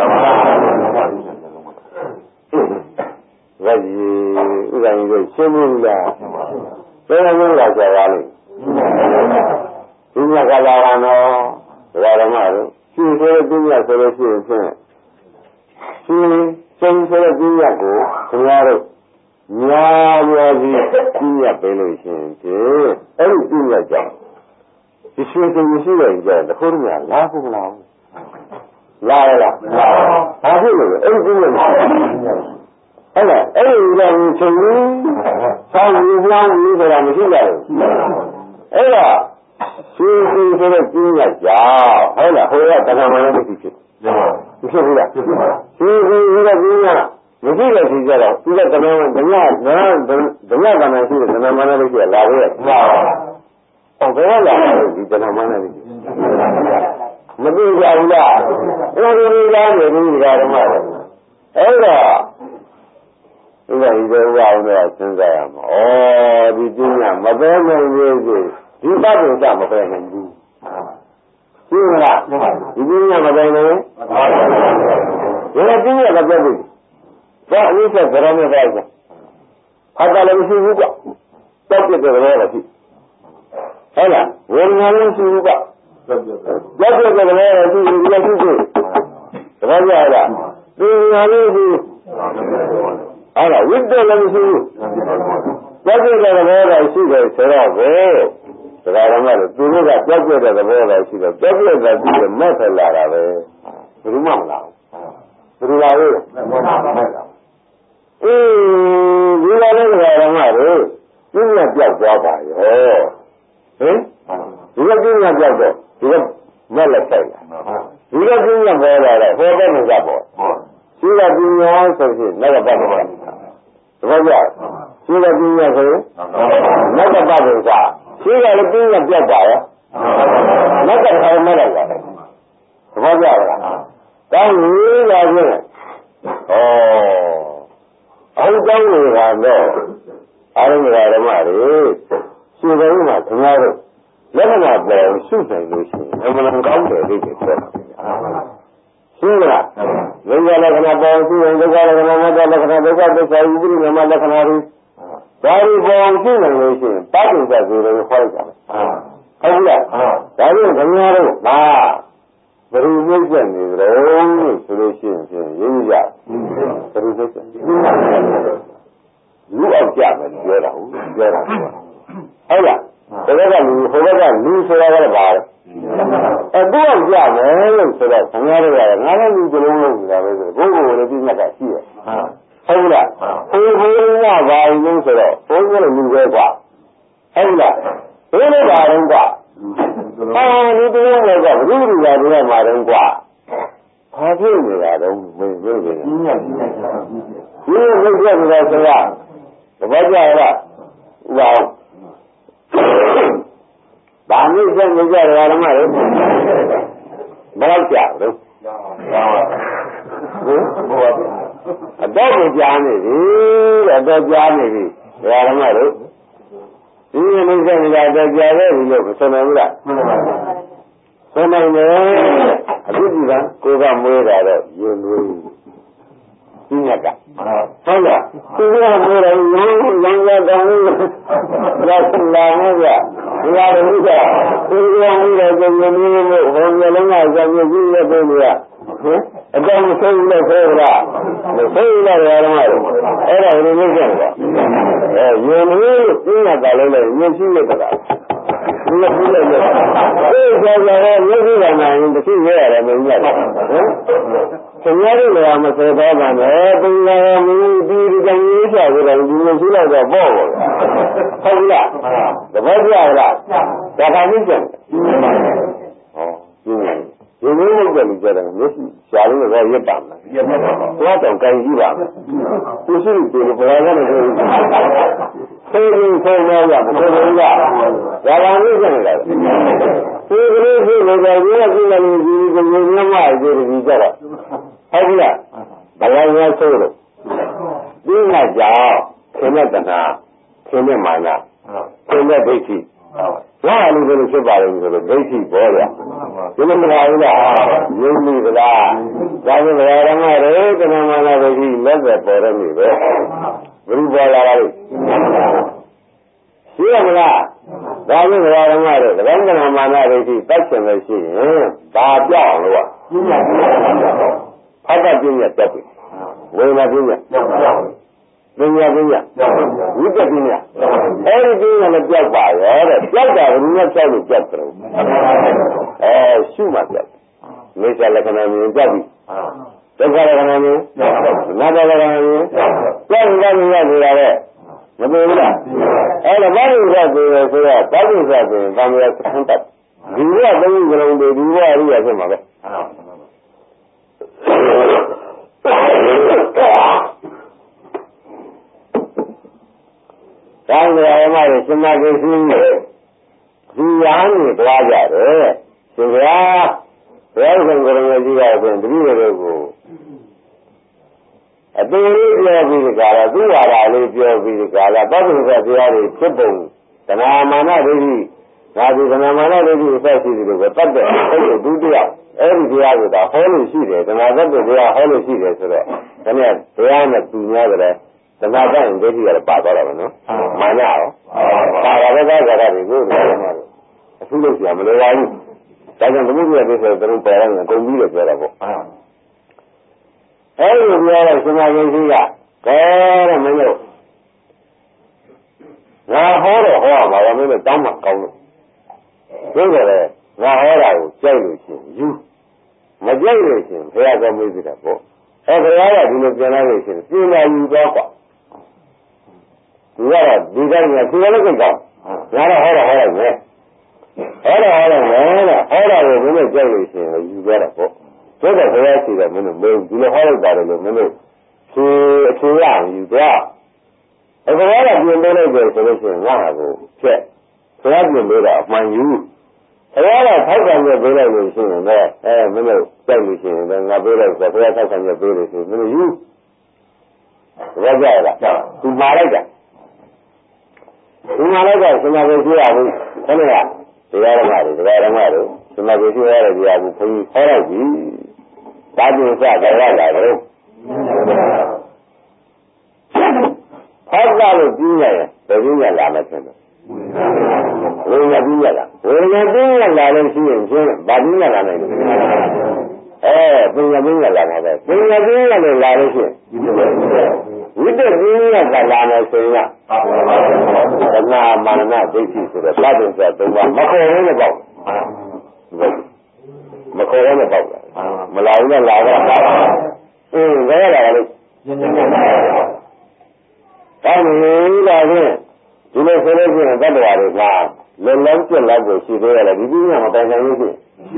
ဝကြီးဥဒ္ဒရင်ကိုရှင်းဘူးလားဘယ်လိုလဲဆိုပါလိမ့်ဒီညကလာတာနော်ဒါရမတို့ရှင်းဆိုတဲ့ညဆိုလို့ရှိရင်ဖြင့်ရှင်းရှင်းဆိုတဲ့ညကိုခင်ဗျားတို့ညာရောပြီးညပေးလို့ရှိရင်ဖြင့်အဲ့ဒီညကြောင့်ဒီရှင်းရှင်းရှိတဲ့ကြတခုတည်းများလာဖို့မလားလာရလားဘာဖြစ်လို့လဲအဲ့ဒီညမှာဟုတ်လားအဲ့ဒီလည်းချိန်ကြီးဆောင်းကြီးလောင်းကြီးဆိုတာမရှိကြဘူးအဲ့ဒါရှင်းရှင်းဆိုတဲ့ကျင်းရကြောင်းဟုတ်လားဟိုကတဏှာမလည်းမရှိဖြစ်မဖြစ်ဘူးလားရှင်းရှင်းဆိုတဲ့ကျင်းရမရှိတဲ့ချိန်ကြတော့ဒီကတဏှာဓမြဓမြဓမြကမှရှိတဲ့တဏှာမလည်းရှိလာလို့ရဟောဘယ်လာဒီတဏှာမလည်းရှိမသိကြဘူးလားအဲ့ဒီလိုလားနေဒီကဓမ္မတွေအဲ့တော့ဒီကဒီလိုအောင်တော့စဉ်းစားရမှာဩဒီကျင်းကမပဲနိုင်သေးဘူးဒီပတ်ပုံစမပဲနိုင်ဘူးရှင်းလားဒီကျင်းကမပဲနိုင်ဘူးဒီကျင်းကမပဲဘူးဒါအနည်းဆက်ဗရမေပါ့ဖတ်တယ်လည်းမရှိဘူးကွတောက်ပြတဲ့ဗရမေပါရှိဟုတ်လားဝေဒနာလည်းမရှိဘူးကွပြတ်ပြတ်ကလည်းသူဒီလိုရှိသေးတပည့်ရလားဒီညာလေးဒီအဲ့ဒါဝိတ္တလည်းမရှိဘူးပြတ်ပြတ်တဲ့သဘောတော့ရှိတယ်ဆိုတော့ကိုဒါကမှလည်းသူတို့ကပြတ်ပြတ်တဲ့သဘောတော့ရှိတော့ပြတ်ပြတ်တဲ့သူကမဲ့ဆက်လာတာပဲဘယ်သူမှမလာဘူးဘယ်သူလာလဲမဲ့လာအေးဒီလိုလည်းဒါကမှတို့ပြင်းရပြောက်သွားပါရောဟင်ဒီကပြင်းရပြောက်တော့ဒီကမဲ့လက်ဆိုင်လာဒီကပြင်းရပေါ်လာတော့ဟောတဲ့နေကြပေါ်ရှိကပြင်းရဆိုရင်နောက်ကပတ်ပေါ်သဘောကျရှိကပြင်းရဆိုရင်နောက်ကပတ်ပေါ်စားရှိကလည်းပြင်းရပြောက်ပါရောနောက်ကခါမဲ့လိုက်ပါတယ်သဘောကျလားကောင်းပြီလားပြင်းဩအခုကောင်းနေတာတော့အားလုံးကဓမ္မတွေရှင်ဘုရားကခင်ဗျားတို့လက္ခဏာပေါ်ရှုနိုင်လို့ရှိရင်အမှန်ကောင်းတယ်လို့ပြောတာရှင်းလားဒုက္ခလက္ခဏာပေါ်ရှုရင်ဒုက္ခလက္ခဏာမတ္တလက္ခဏာဒုက္ခသစ္စာဥပ္ပရိနမလက္ခဏာတွေဒါတွေပေါ်ရှုနိုင်လို့ရှိရင်ပဋ္ဌိစ္စဆိုတယ်ခေါ်လိုက်တာဟုတ်လားဒါဖြင့်ခင်ဗျားတို့ဟာဘယ်လိုနှိမ့်ဆက်နေကြလို့ဆိုလို့ရှိရင်ရင်းရရဘယ်လိုနှိမ့်ဆက်လူအောင်ကြမယ်ပြောတာဟုတ်ပြောတာဟုတ်လားဒီဘက်ကလူဟိုဘက်ကလူဆိုတာကလည်းပါတယ်အဲသူ့အောင်ကြမယ်လို့ဆိုတော့ခင်ဗျားတို့ကငါလည်းလူကြလုံးလုံးနေတာပဲဆိုတော့ကိုယ်ကိုယ်လည်းပြည့်ညတ်ကရှိရဟုတ်လားဘုရားဘုရားကဘာလို့ဆိုတော့ဘုန်းကြီးလည်းလူပဲกว่าဟုတ်လားဘယ်လိုပါတော့กว่าအာလူတလုံးလည်းကဘယ်လိုလူပါတော့မှာတော့กว่าဘာဖြစ်နေတာတော့မင်းပြောနေတယ်ပြည့်ညတ်ပြည့်ညတ်ပြည့်ညတ်ပြည့်ညတ်ဆိုတာဆိုတာတပတ်ကြရလားဥပါဘာလို့ဆက်နေကြတယ်ဓမ္မတွေဘယ်လောက်ကြာလဲဟင်အတော့ကိုကြားနေပြီအတော့ကြားနေပြီဓမ္မတွေဒီနေ့ဆက်နေတာတော့ကြားခဲ့ပြီလို့ဆိုနေဘူးလားဆိုနိုင်တယ်အခုဒီကကိုကမွေးတာတော့ယဉ်လို့ဒီညကဟုတ်လားသူကမွေးတယ်ရောင်းရောင်းရတောင်းလို့လာလာနေကြဒီဟာတွေကသူကမွေးတယ်ဆိုရင်မျိုးမျိုးဟောမျိုးလုံးကဇာမျိုးကြီးရဲ့ပုံတွေကဟင်အတောင်မဆိုးဘူးလို့ဆိုရတာမဆိုးဘူးလားဓမ္မတွေအဲ့ဒါဘယ်လိုလုပ်ကြလဲအဲယဉ်လို့ဒီညကလည်းလည်းယဉ်ရှိရတာဒီလိုပြောလိုက်တယ်အေးကြောကြောရဲ့မျက်စိကမှရင်တစ်ခုရရတယ်မင်းကြီးဟမ်ခင်ဗျားတို့လည်းမဆိုတော့ပါနဲ့ပင်လာမင်းဒီဒီကံရေးချကြတယ်ဒီလိုရှိလိုက်တော့ပေါ့ပေါ့ဟုတ်လားသဘောကျလားဒါကမှကျန်ဟောဒီလိုဒီလိုလုပ်ကြတယ်မျက်စိရှားလို့တော့ရက်ပါမယ်ရက်ပါတော့တော့ကံကြီးပါမယ်သူရှိတယ်ဘယ်လိုလဲဆိုသိရင်ဆုံးတော့ရမလို့ဘူးလားဒါကမှကျန်တယ်ဒီလိုရှိလို့တော့ဒီကကြည့်လိုက်ဒီကိုမြင်မှမကြည့်ဒီကြတော့ဟုတ်ပြီလားဘယ်လိုလဲဆိုလို့ဒီကကြောင့်ခင်တဲ့တဏှာခင်တဲ့မာနခင်တဲ့ဒိဋ္ဌိငါလူတွေဖြစ်ပါလိမ့်ဆိုတော့ဒိဋ္ဌိပေါ်ရဒီလိုမလားဘူးလားယုံကြည်သလားဒါဆိုဘယ်ရမတွေတဏှာမာနဒိဋ္ဌိလက်ပဲပေါ်ရပြီပဲဘယ်လိုပေါ်လာလဲရှိရမလားဒါဆိုဘယ်ရမတွေတဏှာမာနဒိဋ္ဌိတက်ချင်လို့ရှိရင်ဒါပြောင်းလို့ကဖတ်တတ်ပြည့်ရတက်ပြီဝေမာပြည့်ရပညာပညာဝိတ္တပညာအဲဒီပညာလည်းပြောက်ပါရောတဲ့ပြောက်တာဘယ်နည်းပြောက်လို့ပြောက်တယ်အဲရှုမှပြောက်နေစာလက္ခဏာမြင်ပြောက်ပြီဒုက္ခလက္ခဏာမြင်နာတလက္ခဏာမြင်ပြောက်နေတာမြင်ရနေတာတဲ့မသိဘူးလားအဲဒါဘာလို့လဲဆိုတော့ဆိုတော့ဘာလို့လဲဆိုရင်ဗာမရစခန်းတက်ဒီကသုံးခုလုံးတွေဒီဘဝအရိယာဖြစ်မှာပဲဒါကြရမှာစမဂိစီဒီရာနေသွားကြတယ်ရှင်ဗျာဘယ်လိုကံကြရကြီးရဆိုတတိယတွေကိုအတူလေးပြောပြီးဒီကရာသူ့ဝါဒလေးပြောပြီးဒီကရာပဋ္ဌိစ္စတရားတွေဖြစ်ပုံသနာမာနဒိဋ္ဌိဒါဒီသနာမာနဒိဋ္ဌိအဆက်ရှိတယ်လို့ပဲတတ်တဲ့အဲ့ဒီဒုတိယအဲ့ဒီတရားကိုဒါဟောလို့ရှိတယ်သနာတတ်တဲ့တရားဟောလို့ရှိတယ်ဆိုတော့ဒါနဲ့တရားနဲ့သူများကြတယ်သနာတတ်ရင်ဒိဋ္ဌိကလည်းပါသွားတာပဲနော်မာနရောပါတာပဲသာကြတာတွေကိုအခုလို့ရှိရမလို့ပါဘူးဒါကြောင့်သမုဒ္ဒရာကိစ္စကိုသူတို့ပေါ်လာရင်အကုန်ပြီးတော့ပြောတာပေါ့အဲဒီလိုပြောတော့ရှင်မဂိရှိကကဲတဲ့မင်းတို့ငါဟောတော့ဟောမှာပါမင်းတို့တောင်းမှကောင်းလို့ပြောတယ်လေငါဟောတာကိုကြိုက်လို့ရှိရင်ယူမကြိုက်လို့ရှိရင်ဘုရားကောင်းမေးသေးတာပေါ့အဲဘုရားကဒီလိုပြန်လာလို့ရှိရင်ပြင်လာယူတော့ကွာဒီကတော့ဒီတိုင်းကဒီလိုလည်းကြိုက်တော့ငါတော့ဟောတော့ဟောလိုက်မယ်ဟောတော့ဟောလိုက်မယ်တဲ့ဟောတာကိုမင်းတို့ကြိုက်လို့ရှိရင်ယူကြတာပေါ့ဆိုတော့ဘုရားရှိတယ်မင်းတို့မင်းဒီလိုဟောလိုက်တာလည်းမင်းတို့ဖြေအဖြေရအောင်ယူတော့အဲဘုရားကပြင်ပေးလိုက်တယ်ဆိုလို့ရှိရင်ငါဟာကိုဖြက်ဘုရားပြင်ပေးတာအမှန်ယူဘုရားကထောက်ကံပြပေးလိုက်လို့ရှိရင်လည်းအဲမင်းတို့ကြိုက်လို့ရှိရင်လည်းငါပေးလိုက်ဆိုဘုရားထောက်ကံပြပေးလို့ရှိရင်မင်းတို့ယူဘုရားကြရလားသူမှာလိုက်တာသူမှာလိုက်တော့စမကိုကြည့်ရဘူးခဏကတရားဓမ္မတွေတရားဓမ္မတွေစမကိုကြည့်ရတဲ့တရားကိုခွန်ကြီးဟောလိုက်ပြီဒါကျင်စကြရလာတော့ဟောတာလို့ပြီးရရင်ဘယ်လိုရလာမလဲဆိုတော့ဝေဒနာပြီးရလားဝေဒနာပြီးရလာလို့ရှိရင်ချင်းဘာပြီးရလာနိုင်လဲအဲပညာပြီးရလာမှာပဲပညာပြီးရလို့လာလို့ရှိရင်ဝိတ္တပြီးရကလာမယ်ဆိုရင်ကသနာမာနဒိဋ္ဌိဆိုတော့သတ္တန်ဆိုတော့မခေါ်ရင်းနဲ့ပေါ့မခေါ်ရင်းနဲ့ပေါ့မလာဘူးနဲ့လာတော့အင်းဘယ်လာလဲဒါမျိုးလာချင်းဒီလိုဆိုလို့ရှိရင်တတ္တဝါတွေကလက်လုံးပြက်လောက်ကိုရှိသေးရတယ်ဒီပြင်းကမတိုင်ဆိုင်လို့ရှိ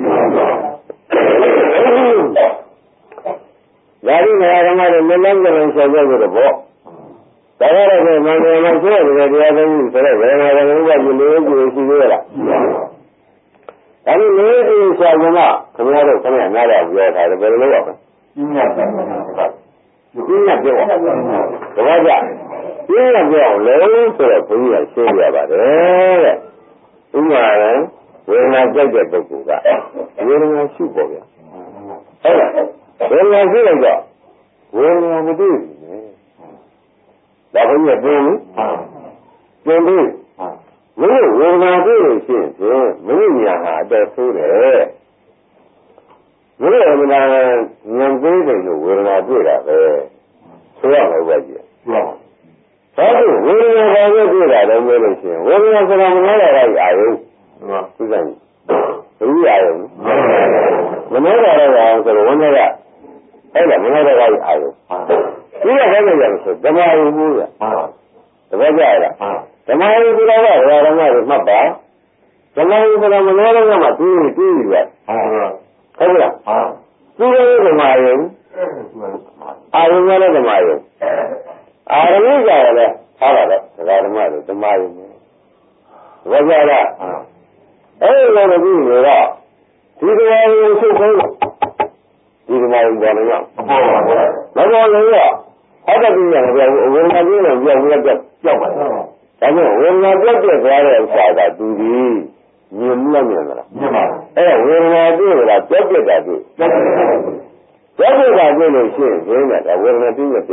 ယာရီနေရာကမှလည်းလက်လုံးပြက်လုံးဆက်ကြလို့ပေါ့ဒါကြတော့မန္တလေးမှာရှိတဲ့တရားသုံးခုဆိုတော့ဘယ်မှာလဲဘုရားကြီးလေးကြီးရှိသေးလားဒါပြီးလေးကြီးဆရာကခင်ဗျားတို့ခင်ဗျားနားတော့ပြောထားတယ်ဘယ်လိုလုပ်ရမလဲပြင်းရပြင်းရပြောတပည့်ကြပြင်းရပြောအောင်လုံးဆိုတော့ဘုရားရှင်းပြပါတယ်တဲ့ဥမာလည်းဝေဒနာကြိုက်တဲ့ပုဂ္ဂိုလ်ကဝေဒနာရှိပေါ့ဗျာဟုတ်လားဝေဒနာရှိလိုက်တော့ဝေဒနာမတွေ့ဘူးဒါဘုရားပြောလို့ပြန်ပြီးမင်းဝေဒနာတွေ့လို့ရှိရင်မင်းညာဟာအတော်ဆိုးတယ်မင်းဝေဒနာဉာဏ်သေးတယ်လို့ဝေဒနာတွေ့တာပဲဆိုရမှာပဲကြီးဟုတ်ဘာလို့ဝေဒနာဘာလို့တွေ့တာလဲပြောလို့ရှိရင်ဝေဒနာဆိုတာမနောတာကအာယုဟုတ်သူဆိုင်ဘူးအာယုမနောတာကအောင်ဆိုတော့ဝိညာဉ်ကအဲ့ဒါမနောတာကအာယုဒီကဘာလို့ရလဲဆိုဓမ္မယုံမှုရတပည့်ကြရလားဓမ္မယုံဆိုတာကဓမ္မတွေမှတ်ပါဓမ္မယုံဆိုတာမနောတော့မှတူးတူးရဟုတ်ကဲ့သူရဲ့ဓမ္မယုံအာယုံရတဲ့ဓမ္မယုံအာရမိကြရလဲဟာပါလေဓမ္မတွေဓမ္မယုံတပည့်ကြရလားအဲ့ဒီလိုပြီးတော့ဒီဓမ္မယုံစုဆုံးဒီဓမ္မယုံပေါ်နေရောမပေါ်လို့ရအဲ့ဒါပြီးရင်ပြောဝေဒနာကြီးလည်းပြောပြီးတော့ကြောက်ပါတယ်ဒါကြောင့်ဝေဒနာပြတ်ပြတ်သွားတဲ့ဥစ္စာကသူဒီမြင်မလားမြင်မလားမြင်ပါဘူးအဲ့ဝေဒနာတွေ့တာပြတ်ပြတ်တာတွေ့ပြတ်ပြတ်တာတွေ့လို့ရှိရင်ဒီမှာဝေဒနာပြည့်ပြတ်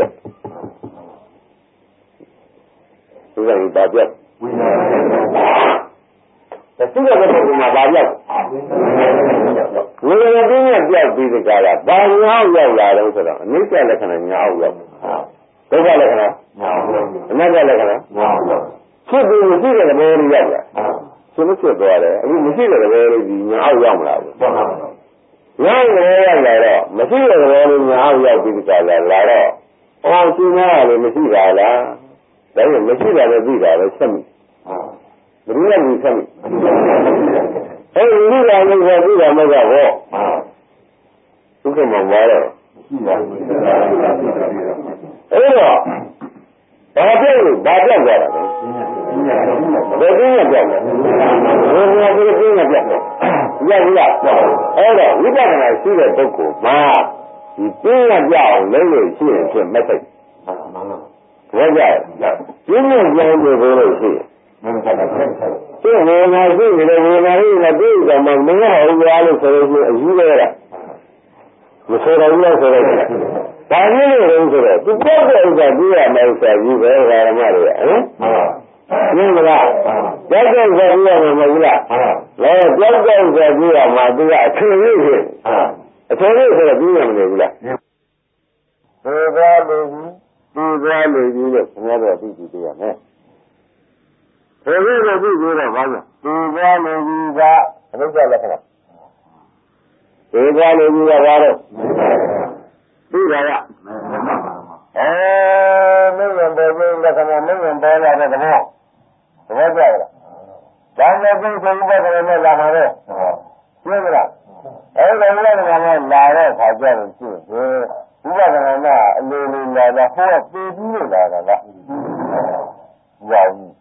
သူကဒီပါပြတ်ဝေဒနာဒါသူကဘယ်လိုမှပါပြတ်ဝေဒနာပြည့်ပြတ်ပြီးကြတာဘာညာရောက်လာတော့ဆိုတော့အနိစ္စလက္ခဏာညာအောင်ရောက်ဒုက္ခလက္ခဏာအနတ္တလက္ခဏာဖြစ်ပြီးမရှိတဲ့သဘောလေးရောက်လာရှင်မဖြစ်သွားတယ်အခုမရှိတဲ့သဘောလေးဒီညာအောင်ရောက်မလားဘူးညာလည်းရောက်လာတော့မရှိတဲ့သဘောလေးညာအောင်ရောက်ပြီးကြလာလာတော့အော်ရှင်များကလည်းမရှိပါလားဒါပေမဲ့မရှိတာလည်းသိတာပဲဆက်မိဘယ်လိုလဲဒီဆက်မိအဲဒီလိုလည်းဆိုပြီးတာမဟုတ်တော့ဟောဒုက္ခမှာပါတော့အဲ့တော့ဘာပြောလို့ဘာပြောကြတာလဲဘယ်လိုပြောကြလဲဘယ်လိုပြောပြနေကြလဲရရအဲ့တော့ဝိပဿနာရှိတဲ့ပုဂ္ဂိုလ်မှာဒီပြင်းရကြအောင်လုပ်လို့ရှိရင်ဖြစ်မသိဘူးဘယ်ကြလဲပြင်းရကြောင်းလို့ပြောလို့ရှိရင်ဒီဝေဒနာရှိနေတဲ့ဝေဒနာကြီးနဲ့တွေ့ကြမှာမင်းဟုတ်ရလို့ဆိုလို့အယူရတာမဆိုတော့ဘူးဆိုတော့ဒါမျိုးလို့ဆိုတော့သူပြောတဲ့ဥစ္စာကြည့်ရမယ်ဆိုပြီးပဲဓမ္မတွေဟမ်นี่ก็ละจักจักဆိုပြီးရမှာမဟုတ်လားလဲจักจักဆိုပြီးရမှာသူကအထင်ကြီးဖြစ်အထင်ကြီးဆိုတော့ပြီးရမလို့ဘူးလားဒီကားလို့ဒီကားလို့ကြီးလို့ခင်ဗျားတို့သိကြည့်ရမယ်ဒီလိုလို့ပြီးပြီးတော့ဘာလို့ဒီကားလို့ကြီးကအနိစ္စလက္ခဏာဒီကားလို့ကြီးကဘာလို့ပြီးတာကအဲမင်းရဲ့ပေါ်ခြင်းလက္ခဏာမင်းရဲ့ပေါ်လာတဲ့သဘောသဘောကျလားဒါနဲ့ပြီးဆိုဥပဒနာနဲ့လာမှာပဲရှင်းမလားအဲဒီဥပဒနာနဲ့လာတဲ့ခါကျတော့ရှင်းဥပဒနာကအလိုလိုလာတာဟောပြေးပြီးလို့လာတာလားဝါဘူး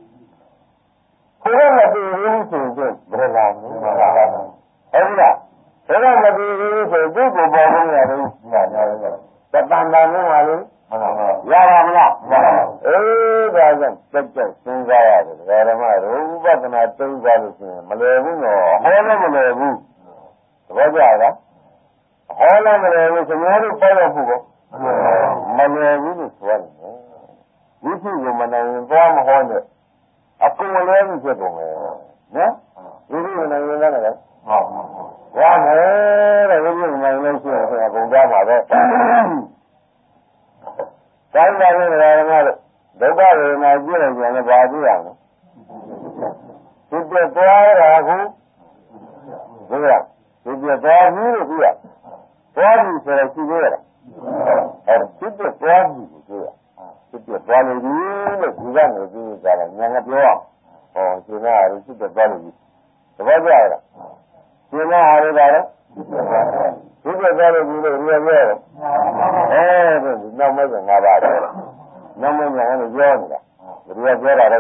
ဘယ်မှာပြေးလို့ဆိုရင်ဘယ်လာမလဲဟုတ်လားဘယ်မှာမပြေးလို့ဆိုသူ့ကိုပေါ်လို့ရတယ်တပန်တာနဲ့ပါလို့ရပါမလားအေးဒါကြောင့်တက်တက်စဉ်းစားရတယ်ဓမ္မတို့ဥပဒနာသုံးစားလို့ဆိုရင်မလွယ်ဘူးနော်ဟောလည်းမလွယ်ဘူးသဘောကျလားဟောလည်းမလွယ်ဘူးကျွန်တော်တို့ပေါ်ရဖို့ကောမလွယ်ဘူးလို့ဆိုရတယ်ဝိသုကိုမနိုင်ရင်သွားမဟောနဲ့အကုန်လည်းမဖြစ်ကုန်မယ်နော်ဝိသုမနိုင်ရင်လည်းဟုတ်ရမယ်တဲ့ဝိသုမနိုင်လို့ရှိရင်အကုန်သွားမှာပဲတိုင်းတိုင်းနဲ့ဓမ္မတို့ဒုက္ခဝေဒနာကြည့်နေကြတယ်ဘာကြည့်ရမလဲဒီပြသွားတာကိုဘုရားဒီပြသွားပြီလို့ပြောရသွားပြီဆိုတော့ရှိသေးတယ်အဲဒီပြသွားပြီကိုပြောရဒီပြသွားလို့ဒီလို့ဒီကနေပြီးကြတယ်ညာကပြောဟောရှင်နာရရှိတဲ့သွားလို့ဒီသဘောကျလားရှင်နာရတာလေဒီပြသွားလို့ဒီလို့ရပြောတယ်အဲဒီနောက်မဲ့ကငါးပါးတယ်နောက်မဲ့ညာလည်းပြောနေတာဘယ်လိုပြောတာလဲ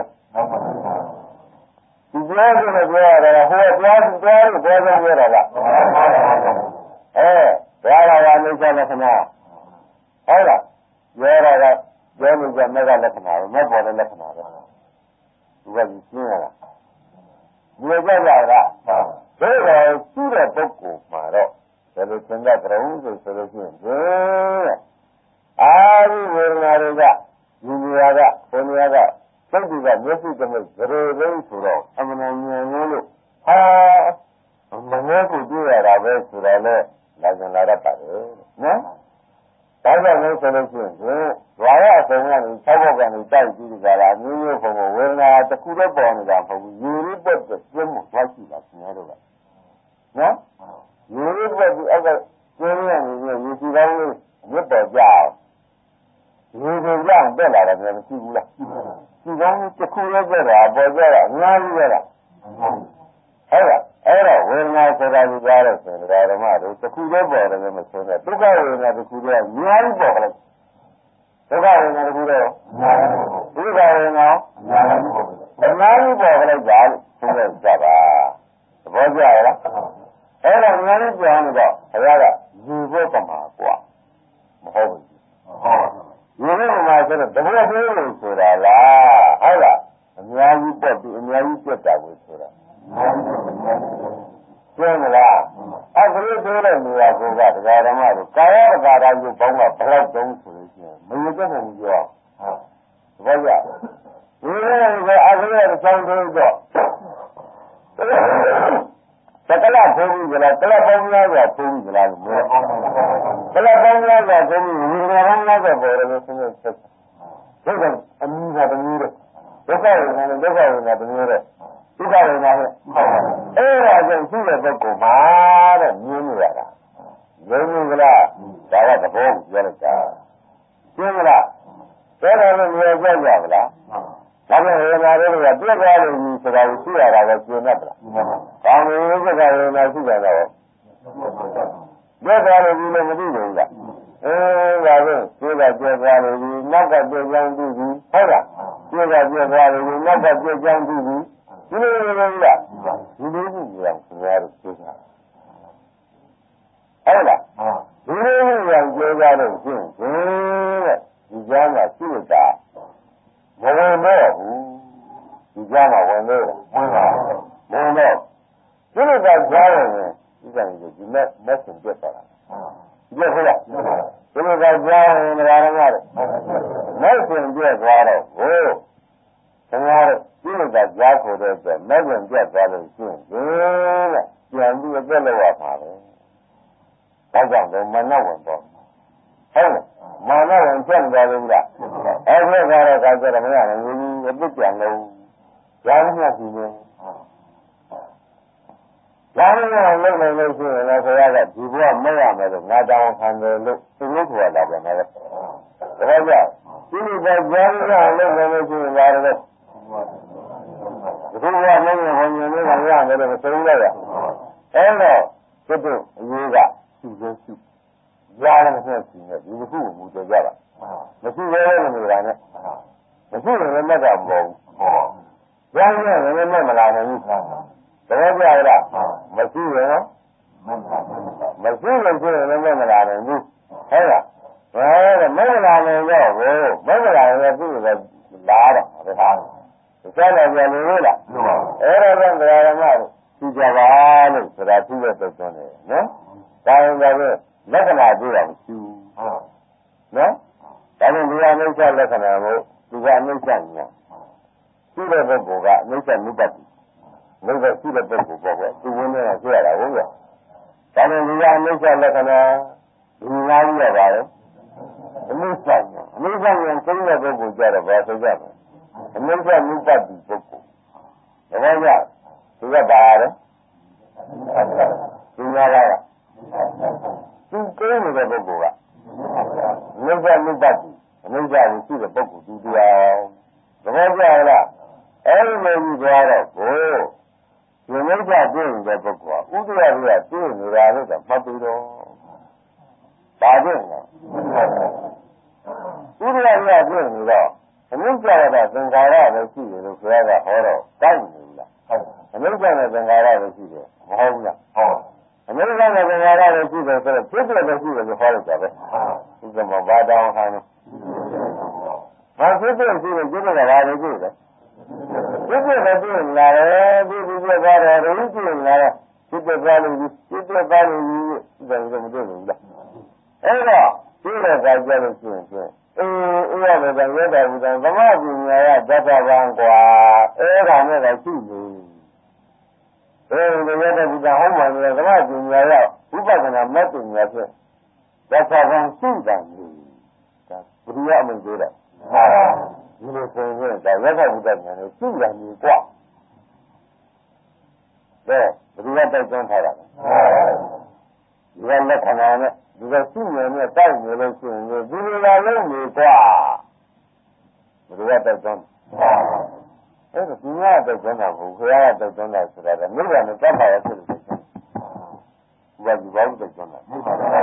ဒီပြောတယ်ပြောရတယ်ဟိုပြောပြောလို့ပြောကြရတာလားအဲဒါလာရအိဋ္ဌလက္ခဏာဟုတ်လားပြောရတာပြောလို့ကမဲ့ကလက္ခဏာပဲမဲ့ပေါ်တဲ့လက္ခဏာပဲဒီကကြီးရှင်းရတာဒီကြကြတာဒါတော့ရှိတဲ့ပုဂ္ဂိုလ်မှာတော့ဘယ်လိုသင်္ကတရုံးဆိုဆိုလို့ရှိရင်ဒီအာရိဝေဒနာတွေကဒီနေရာကဘယ်နေရာကစိတ်တွေကမျက်စိတမိတ်ဇရေလေးဆိုတော့အမှန်ဉာဏ်လို့ဟာမငဲကိုတွေ့ရတာပဲဆိုတော့လေလာကြလာတတ်ပါတယ်နော်ဒါကြောင့်လည်းဆိုလို့ရှိရင်ဓဝါရအစုံကနေ၆ဘောက်ကနေတိုက်ကြည့်ကြတာမျိုးမျိုးပုံပုံဝေဒနာတစ်ခုတော့ပေါ်နေတာမဟုတ်ဘူးယူရိပတ်ပြင်းမှုသွားရှိတာခင်ဗျားတို့ကနော်ယူရိပတ်ဒီအဲ့ဒါကျင်းရနေပြီးယူစီကောင်းလေးမြတ်ပေါ်ကြအောင်ယူစီကြောင့်တက်လာတယ်လည်းမရှိဘူးလားဒီကောင်းတစ်ခုလည်းတက်တာပေါ်ကြတာအများကြီးပဲလားဟုတ်လားအဲ့တော့ဝေဒနာဆိုတာကိုကြားလို့ဆိုရင်ဓမ္မတို့တစ်ခုလည်းပေါ်တယ်မဆိုနဲ့ဒုက္ခဝေဒနာတစ်ခုလည်းအများကြီးပေါ်တယ်ဒုက္ခဝေဒနာတစ်ခုလည်းဒုက္ခဝေဒနာအများကြီးပေါ်ကြကြလို့ဆိုရကြပါသဘောကျရလားအဲ့တော့ငါတို့ပြောနေတော့ဘုရားကယူဖို့ပမာกว่าမဟုတ်ဘူးယူဖို့ပမာဆိုတော့တဘောသေးလို့ဆိုတာလားဟုတ်လားအများကြီးတက်ပြီးအများကြီးတက်တာကိုဆိုတာကျင်းမလားအဲ့ဒါလို့ပြောတဲ့နေရာကတရားဓမ္မတို့ကာယကာရယူပေါင်းကဘယ်လောက်တုံးဆိုလို့ရှိရင်မယူတတ်နိုင်ဘူးပြောဟုတ်ဘာကြဒီလိုကအကလေးအဆောင်တို့တော့တကလဘုံကြီးကလည်းတကလပေါင်းများစွာဘုံကြီးကလည်းမဟုတ်တကလပေါင်းများစွာဘုံကြီးဝိညာဉ်ပေါင်းများစွာပေါ်တယ်လို့ဆိုနေတယ်ဒါကအမြင်သာတမျိုးတဲ့ဒုက္ခဝေဒနာနဲ့ဒုက္ခဝေဒနာတမျိုးတဲ့ဒုက္ခဝေဒနာနဲ့အဲ့ဒါကြောင့်ရှိတဲ့ပုဂ္ဂိုလ်မှာတဲ့မြင်နေရတာယုံကြည်ကလားဒါကသဘောကိုပြောလိုက်တာရှင်းမလားဒါတော့လည်းမြင်ကြကြပါလားဒါပေမဲ့ဝေဒနာတွေကပြည့်သွားလို့ဆိုတာကိုသိရတာပဲကျင်တတ်လား။ကောင်းပြီဝိသကဝေဒနာရှိကြတော့ပြည့်သွားလို့ဒီလိုမသိဘူးလား။အဲဒါပဲပြည့်တာပြည့်သွားလို့ဒီနောက်ကပြည့်ကြောင်းသိပြီဟုတ်လား။ပြည့်တာပြည့်သွားလို့ဒီနောက်ကပြည့်ကြောင်းသိပြီဒီလိုလိုလားဒီလိုကြီးကြောင်ခင်ဗျားတို့သိတာဟုတ်လားဒီလိုကြီးကြောင်ပြောကြလို့ရှင်းတဲ့ဒီကြားမှာရှိတာမဝင်တော့ဘူးဒီကြားမှာဝင်လို့ဝင်ပါဝင်တော့ဒီလိုကကြားရင်ဒီကံကြီးဒီမဲ့မက်ဆင်ပြတ်သွားတာပြတ်ဟုတ်လားဒီလိုကကြားရင်ဓမ္မရမတဲ့မက်ဆင်ပြတ်သွားတော့ဟိုခင်ဗျားကြားခေါ်တဲ့အတွက်မဲ့ဝင်ပြတ်သွားလို့ရှိရင်ဒီတဲ့ပြန်ပြီးအသက်လောက်ရပါပဲဒါကြောင့်လည်းမနဝင်ပေါ့ဟုတ်လားမာနဝင်ပြတ်သွားလို့လားအဲ့ဒီကတော့ကာကြရမရဘူးအသက်ပြန်လို့ကြားမရဘူးလေကြားမရလို့လည်းလို့ရှိရင်လည်းဆရာကဒီဘဝမဲ့ရမယ်လို့ငါတောင်းခံတယ်လို့သူတို့ခေါ်လာပြန်တယ်ဒါကြောင့်ဒီလိုပဲကြားမရလို့လည်းလို့ရှိရင်လာတယ်ဒီဘဝမဲ့ရဟောဉာဏ်လေးကရတယ်လို့ဆိုလိုက်ရအဲ့တော့သူတို့အရေးကသူ့ရဲ့သူ့ကြားလည်းဆက်ရှိနေဒီခုမူတည်ကြတာမရှိသေးဘူးနေတာနဲ့မရှိရင်လည်းမတ်တာမဟုတ်ဘူးကြားရင်လည်းမတ်မလာနိုင်ဘူးတကယ်ကြရလားမရှိရင်မရှိရင်ရှိရင်လည်းမတ်မလာနိုင်ဘူးဟုတ်လားဘယ်တော့မတ်မလာနိုင်တော့ဘူးမတ်မလာရင်လည်းသူ့ကိုလာတော့ဒါသာဆက်လာပြန်လို့လားအဲ့ဒါကြောင့်တရားဓမ္မသူကြပါလို့ဆိုတာသူ့ရဲ့တုတ်သွင်းတယ်နော်ဒါရင်လည်းလက္ခဏာတွေ့တာမရှိဘူးနော်ဒါနဲ့ဒီအနိစ္စလက္ခဏာကိုသူကအနိစ္စညာရှိတဲ့ပုဂ္ဂိုလ်ကအနိစ္စမြတ်တယ်မြတ်ရှိတဲ့ပုဂ္ဂိုလ်ပေါ့ကွသူဝင်နေတာတွေ့ရတာဟုတ်ရဲ့ဒါနဲ့ဒီကအနိစ္စလက္ခဏာဒီငါးကြီးရပါတယ်အနိစ္စညာအနိစ္စညာသိတဲ့ပုဂ္ဂိုလ်ကြတော့ဘာဆိုကြလဲအနိစ္စမြတ်တယ်ပုဂ္ဂိုလ်ဒါကြောင့်သူကပါရတယ်ဒီငါးလားသူကိုယ်နေတဲ့ပုဂ္ဂိုလ်ကအနိစ္စမြတ်တယ်အနိစ္စကိုရှိတဲ့ပုဂ္ဂိုလ်သူတရားသဘောကျလားအဲ့ဒီလိုကြီးသွားတော့ကိုဒီနိစ္စတွေ့နေတဲ့ပုဂ္ဂိုလ်ကဥဒရာတွေကတွေ့နေတာလို့တော့မှတ်ပြီးတော့ပါတဲ့နော်ဥဒရာတွေကတွေ့နေတော့အနိစ္စရတဲ့သင်္ခါရပဲရှိတယ်လို့ဆိုရတာဟောတော့တောက်နေဘူးလားဟုတ်အနိစ္စနဲ့သင်္ခါရပဲရှိတယ်မဟုတ်ဘူးလားဟုတ်အနိစ္စနဲ့သင်္ခါရပဲရှိတယ်ဆိုတော့ဖြစ်တယ်ပဲရှိတယ်လို့ဟောလိုက်တာပဲဥက္ကမဘာတောင်းဟန်ဘာဖြစ်တယ်ရှိတယ်ဖြစ်တယ်ကဘာလို့ရှိတယ်ဖြစ်တယ်ပဲရှိလာတယ်ဒီဒီပြသွားတယ်ရင်းရှိလာတယ်ဖြစ်တယ်သွားလို့ဖြစ်တယ်သွားလို့ဒါလည်းမတွေ့ဘူးလားအဲ့တော့ဒီလိုကကြလို့ရှိရင်အေးအေးရတယ်ဗျရတဲ့ဘုရားသမပညာရတတ်တာပံကွာအဲ့ဒါနဲ့တော့ရှိနေအေးဒီရတဲ့ဘုရားဟောမှလည်းသမပညာရဝိပဿနာမဲ့ပညာဖြင့်တတ်တာပံရှိတယ်ဒါဘုရားအမိန့်ပေးတယ်ဒီလိုဆိုရင်ဒါရတဲ့ဘုရားဉာဏ်ကိုရှိတယ်မြေကွာဒါဘုရားတိုက်တွန်းထားတာဒီကလက္ခဏာနဲ့ဒီကရှိနေနဲ့တိုက်နေလို့ရှိရင်ဒီလိုလာလို့နေကွာဘယ်လိုတိုက်တွန်းအဲ့ဒါဒီမှာတိုက်တွန်းတာဘူးခရကတိုက်တွန်းတာဆိုတာကမိဘနဲ့တတ်ပါရဲ့ဖြစ်လို့ရှိရင်ဒီကဒီဘောင်းတိုက်တွန်းတာမိဘနဲ့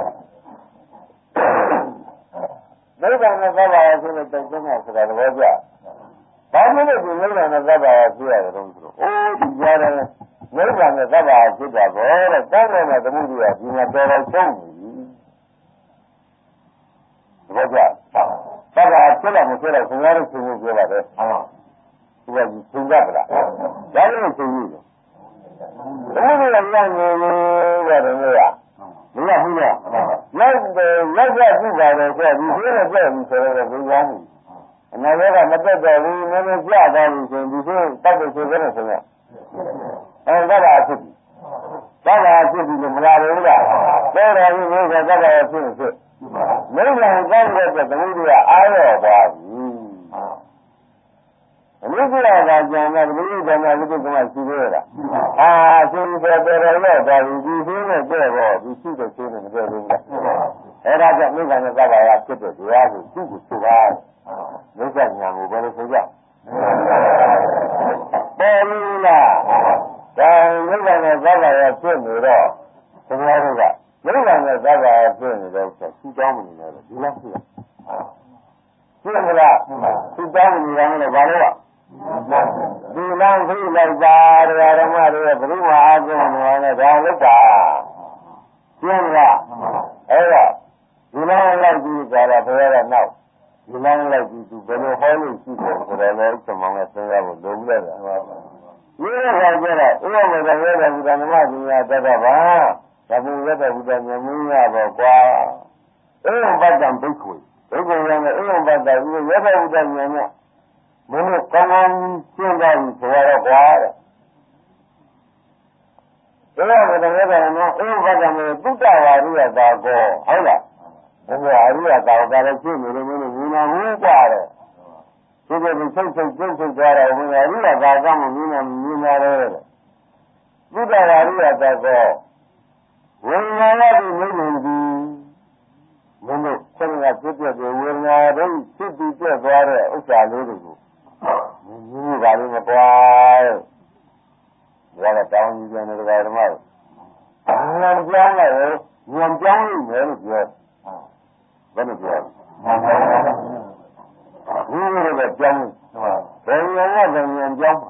မိဘနဲ့တတ်ပါရဲ့ဖြစ်လို့တိုက်တွန်းတာဆိုတာသဘောကျဘာလို့လဲဒီမိဘနဲ့တတ်ပါရဲ့ဖြစ်ရတယ်တော့ဆိုတော့အိုးဒီကြားတယ်မိဘနဲ့တတ်ပါရဲ့ဖြစ်တာဘောတဲ့တတ်တယ်နဲ့သမုဒ္ဒရာဒီမှာတော်တော်ဆုံးနေဘာကြတာကဖြစ်လာမဖြစ်လာခင်ဗျားတို့သင်ပြောပါတယ်ဟုတ်ဒီကသင်ကြပါလားဒါလည်းသင်ယူတယ်ဘယ်လိုလဲညနေရတယ်မလားမရဘူးလားလက်လက်ရပြပါတယ်ဆိုဒီသေးနဲ့ပြပြီဆိုတော့ဘယ်ကောင်းဘူးအနာရောကမတက်တော့ဘူးနည်းနည်းကြသွားပြီဆိုရင်ဒီသေးတက်တယ်ဆိုကြတယ်ဆိုတော့အဲဒါကဖြစ်ပြီဒါကဖြစ်ပြီလို့မလာဘူးလားတော်တော်ကြီးမျိုးကတက်တယ်ဖြစ်ဖြစ်မိစ္ဆာကောင်းတဲ့သမုဒ္ဒရာအားရသွားပြီအမိစ္ဆာကကြံတဲ့ဒီလိုဓမ္မဝိသုကမရှိသေးလားအာရှင်ဆိုတော်တော်ရောက်သွားပြီဒီသေးနဲ့ကြဲတော့ဒီရှိတဲ့သေးနဲ့မကြဲဘူးလားအဲ့ဒါကြောင့်မိစ္ဆာနဲ့သဗ္ဗာယဖြစ်တဲ့တရားကိုသူ့ကိုဆိုပါမိစ္ဆာညာကိုဘယ်လိုဆိုကြပေါ်ဘူးလားဒါမိစ္ဆာနဲ့သဗ္ဗာယဖြစ်နေတော့သမားတို့ကမိစ္ဆာနဲ့သဗ္ဗာယဖြစ်နေတော့သူတောင်းမနေတော့ဒီလားဖြစ်ဖြစ်မလားသူတောင်းမနေတော့ဘာလို့ဒီလမ်းဖိလိုက်တာဓမ္မတွေဘုရားအားလုံးနဲ့ဒါလုပ်တာရှင်းလားအဲ့တော့ဒီလမ်းလိုက်ပြီးကြတာဘယ်ရတော့ဒီလမ်းလိုက်ပြီးသူဘယ်လိုဟောလို့ရှိတယ်ဆိုတော့လည်းစမောင်းနဲ့စဉ်းစားဖို့လိုဘူးလေဒီလိုခေါ်ကြတော့ဥပမာနဲ့ရတဲ့ဘုရားဓမ္မပညာတတ်တာပါဒါပေမဲ့ရတဲ့ဘုရားဉာဏ်မင်းရပါကွာအေဝံပတ္တံဘိက္ခွေဘိက္ခွေရမယ်အေဝံပတ္တဤရတဲ့ဘုရားဉာဏ်နဲ့မမင်းတို့ကောင်းကောင်းရှင်းသွားပြီဆိုတော့ကွာတဲ့ဒါကလည်းလည်းကတော့နော်ဥပဒမေသုတ္တဝါရိယသာကောဟုတ်လားဘုရားအရိယသာကလည်းရှင်းနေတယ်မင်းတို့မြင်နာဘူးကြတယ်ဒီလိုစိတ်စိတ်စိတ်စိတ်ကြတော့ဘုရားအရိယသာကမှမြင်နာမြင်နာတယ်သုတ္တဝါရိယသာကောဝိညာဏတိမိမ့်နေသည်မင်းတို့ဆက်ကဖြစ်ပြတဲ့ဝိညာဉ်တို့ဖြစ်ပြီးပြတ်သွားတဲ့ဥစ္စာလေးတွေကိုမြင်ရပါလိမ့်မယ်ကွာဒါကတောင်းကြီးပြန်တဲ့ဓမ္မတွေဉာဏ်ပြောင်းလိုက်ဉာဏ်ပြောင်းလိုက်မယ်လို့ပြောဘယ်လိုပြောဒီလိုတော့ပြောင်းဘယ်လိုလဲဉာဏ်ကဉာဏ်ပြောင်း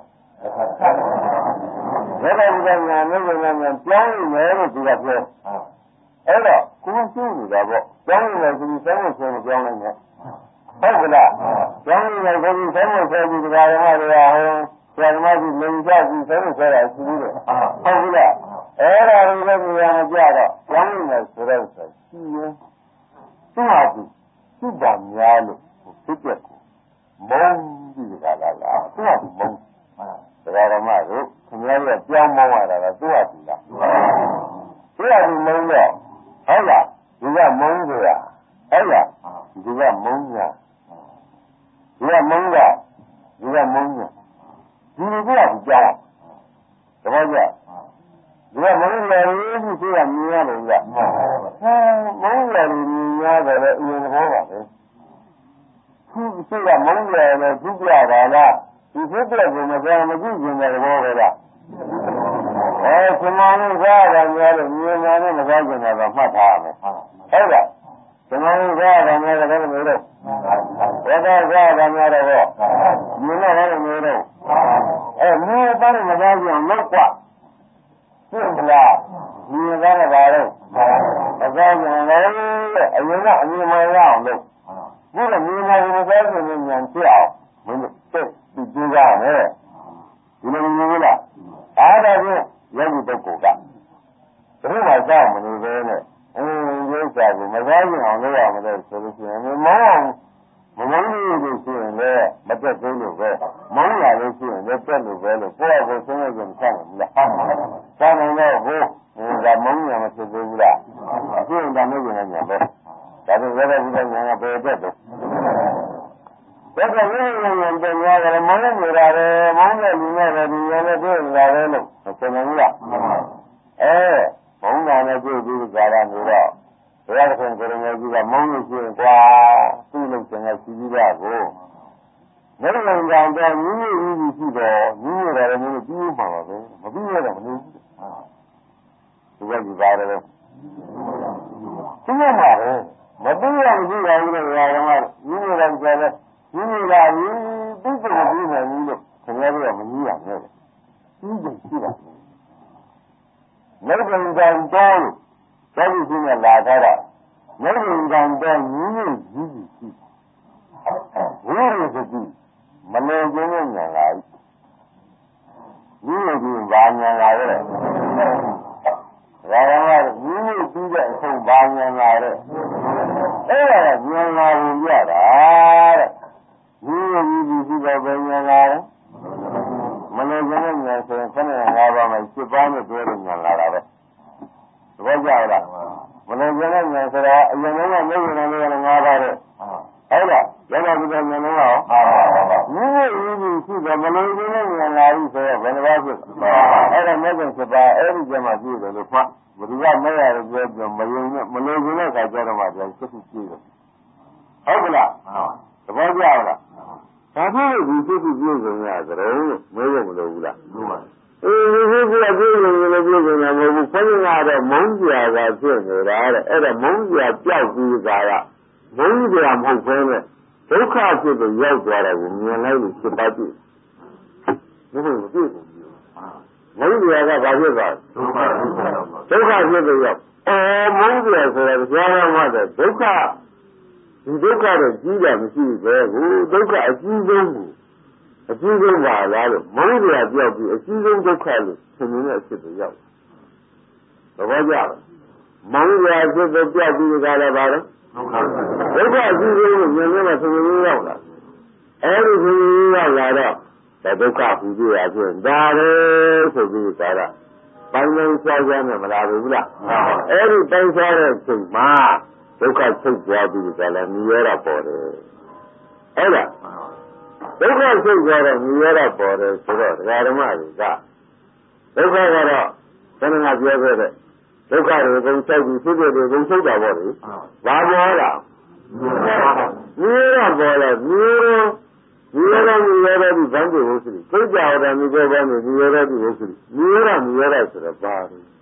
ဘယ်လိုလဲဉာဏ်နဲ့ဉာဏ်နဲ့ပြောင်းမယ်လို့သူကပြောအဲ့တော့ကိုယ်ရှိနေတာပေါ့ပြောင်းနေတယ်ဆိုပြီးသုံးဖို့ဆိုပြောင်းလိုက်မယ်ဟုတ်ကလားကျောင်းကြီးကဒီသုံးဖို့ဆိုပြီးတရားဓမ္မတွေကဟိုဆရာဓမ္မကြီးလုံကြပြီးသုံးဖို့ဆိုတာရှိသေးတယ်ဟုတ်ကလားအဲ့ဒါတွေလည်းဉာဏ်မကြတော့ကျောင်းကြီးကဆိုတော့ဆိုရှိရင်သူ့ဟာသူသူ့ဘာများလို့ဖြစ်ပြက်ကိုမုန်းပြီးကြတာလားသူ့ဟာသူမုန်းတရားဓမ္မတို့ခင်ဗျားတို့ပြောင်းမုန်းရတာကသူ့ဟာသူလားသူ့ဟာသူမုန်းတော့ဟုတ်လားဒီကမုန်းကြရဟုတ်လားဒီကမုန်းကြဒီကမုန်းကြဒီကမုန်းကြဒီလိုကကြောက်တပည့်ကြဒီကမုန်းတယ်လို့ဆိုရမြင်ရတယ်ကဟဲမုန်းတယ်မြင်ရတယ်အရင်သဘောပါပဲသူစိတ်ကမုန်းတယ်လို့သူပြတာလားဒီစိတ်ကလည်းမကြောက်မကြည့်ခြင်းတဲ့သဘောပဲလားအဲသမာဓိစားတာများလို့မြင်တယ်နဲ့မကြောက်ကြတာတော့မှတ်ထားရမယ်ဟုတ်လားသမာဓိစားတာများတယ်လည်းမလို့ဝိသစားတာများတော့မြင်ရတယ်မလို့အဲမြင်တယ်မကြောက်ကြအောင်လောက်กว่าသိမလားမြင်တယ်ပါတော့အကြောင်းဉာဏ်လည်းအရင်ကအမြင်မှရအောင်လို့ဒီလိုမြင်တယ်မကြောက်ကြရင်ဉာဏ်ဖြစ်အောင်မင်းတို့သိပြီးကြည့်ကြမယ်ဒီလိုမြင်ဘူးလားအားဒါဖြင့်ယောဂီပုဂ္ဂိုလ်ကဘယ်မှာစောင့်မလို့ပဲနဲ့အင်းဒီဥစ္စာကိုမစားကြအောင်လုပ်ရမလို့ဆိုလို့ရှိရင်မမောင်းမမောင်းလို့ရှိရင်လည်းမတက်သေးလို့ပဲမောင်းလာလို့ရှိရင်လည်းတက်လို့ပဲလို့ကိုယ့်အကိုဆုံးရကြမဆက်ဘူးလားဆောင်းနေတော့ဘိုးဟိုကမောင်းရမဖြစ်သေးဘူးလားအခုရင်ဒါမျိုးကိုလည်းညာပဲဒါပေမဲ့လည်းဒီကညာကဘယ်တက်တော့ဒါကလည်းဉာဏ်ပညာကလည်းမောင်းနေတာပဲမောင်းတဲ့လူနဲ့လည်းဒီဉာဏ်နဲ့တွေ့နေတာပဲလို့ဆိုနေဘူးလားအဲမုန်းတာနဲ့တွေ့ပြီးကြတာမျိုးတော့ဘုရားသခင်ကိုရမေကြီးကမုန်းလို့ရှိရင်ကွာသူ့လုံးကျင်ကစီပြီးတာကိုမျက်လုံးကြောင်တော့မြင်းမြင်းကြီးရှိတော့မြင်းမြင်းတယ်မျိုးပြီးမှာပါပဲမပြီးရတော့မလို့ဒီကကြီးပါတယ်လို့သူ့မှာပဲမပြီးရဘူးကြောင်လို့ရာကမှမြင်းမြင်းတယ်ကျတယ်မြင်းမြင်းလာပြီသူ့ကိုပြီးနေပြီလို့ခင်ဗျားတို့ကမကြီးရနဲ့ကြီးကြီးရှိတာနိဗ္ဗာန်တောင်တော်လို့သောတိရှိနဲ့လာထားတာနိဗ္ဗာန်တောင်တော်မြင်းမြင်းကြီးကြီးရှိဝိရိယစတိမလွန်ကျင်းတဲ့ဉာဏ်လာပြီမြင်းမြင်းဘာဉာဏ်လာလဲဒါကမြင်းမြင်းပြီးတဲ့အဆုံးဘာဉာဏ်လာလဲအဲ့ဒါကဉာဏ်လာရင်ရတာတဲ့မြင်းမြင်းကြီးကြီးတော့ဘယ်ဉာဏ်လာလဲမလို့ကျင်းတဲ့ဉာဏ်ဆိုရင်ခဏငါးပါးမှာစစ်ပါးနဲ့တွဲတဲ့ဉာဏ်လာတာပဲသဘောကျလားမလို့ကျင်းတဲ့ဉာဏ်ဆိုတာအရင်ကမဟုတ်ဘူးလည်းလည်းငါးပါးတဲ့ဟုတ်လားရတဲ့ဒီဉာဏ်လုံးရောမြင်းရဲ့ရင်းကြီးရှိတယ်မလို့ကျင်းတဲ့ဉာဏ်လာပြီဆိုတော့ဘယ်နှပါးဖြစ်အဲ့ဒါမဲ့စစ်ပါးအဲ့ဒီကျမှကြည့်တယ်လို့မှဘုရားမဲ့ရတယ်ပြောပြောမယုံနဲ့မလို့ကျင်းတဲ့ခါကျတော့မှပြန်စစ်စစ်ကြည့်တယ်ဟုတ်ကလားသဘောကျလားဒါဖြစ်လို့ဒီစိတ်ကြီးပြည့်စုံရကြတယ်လို့မဲရမလို့ဘူးလားမှန်ပါအေးဒီစိတ်ကြီးပြည့်စုံရင်လည်းပြည့်စုံတာမဟုတ်ဘူးဆက်ရတော့မုန်းကြတာဖြစ်နေတာတဲ့အဲ့ဒါမုန်းကြပြောက်ပြီးကြတာမုန်းကြမဟုတ်ဘဲနဲ့ဒုက္ခဖြစ်လို့ရောက်သွားတာကိုမြင်လိုက်လို့ဖြစ်ပါကြည့်ဘယ်လိုပြည့်စုံမုန်းကြကဘာဖြစ်သွားဒုက္ခဖြစ်လို့ရောက်အော်မုန်းကြဆိုတာကြားရမှတဲ့ဒုက္ခဒီဒုက္ခတော့ကြီးတာမရှိပဲကိုဒုက္ခအကြီးဆုံးကိုအကြီးဆုံးပါလားလို့မုန်းကြပြောက်ပြီးအကြီးဆုံးဒုက္ခလို့သင်နေတဲ့အဖြစ်ကိုရောက်သဘောကျလားမုန်းကြဖြစ်တော့ပြောက်ပြီးကြတာပါတော့ဒုက္ခအကြီးဆုံးကိုမြင်နေမှသင်နေရောက်လာအဲဒီဘုရားကလာတော့ဒုက္ခပူကြရဖြစ်ဒါပဲဆိုပြီးသာရပိုင်းပိုင်းခြားခြားနဲ့မလာဘူးလားအဲ့ဒီပိုင်းခြားတဲ့ချိန်မှာဒုက္ခချုပ်သွားပြီးကြလားမြည်ရတာပေါ်တယ်အဲ့ဒါဒုက္ခချုပ်သွားတော့မြည်ရတာပေါ်တယ်ဆိုတော့ဒကာဓမ္မတွေကဒုက္ခကတော့ဘယ်နှကပြောခဲ့တဲ့ဒုက္ခတွေကုန်ချုပ်ပြီးဖြစ်ဖြစ်တွေကုန်ချုပ်တာပေါ့လေဘာပေါ်လားမြည်ရပေါ်လဲမြည်ရမြည်ရမြည်ရတဲ့ဒီဘန်းကိုဟုတ်စီသိကြတော်မြည်တဲ့ဘန်းကိုမြည်ရတဲ့ဒီဟုတ်စီမြည်ရမြည်ရဆိုတော့ဘာလဲဟုတ်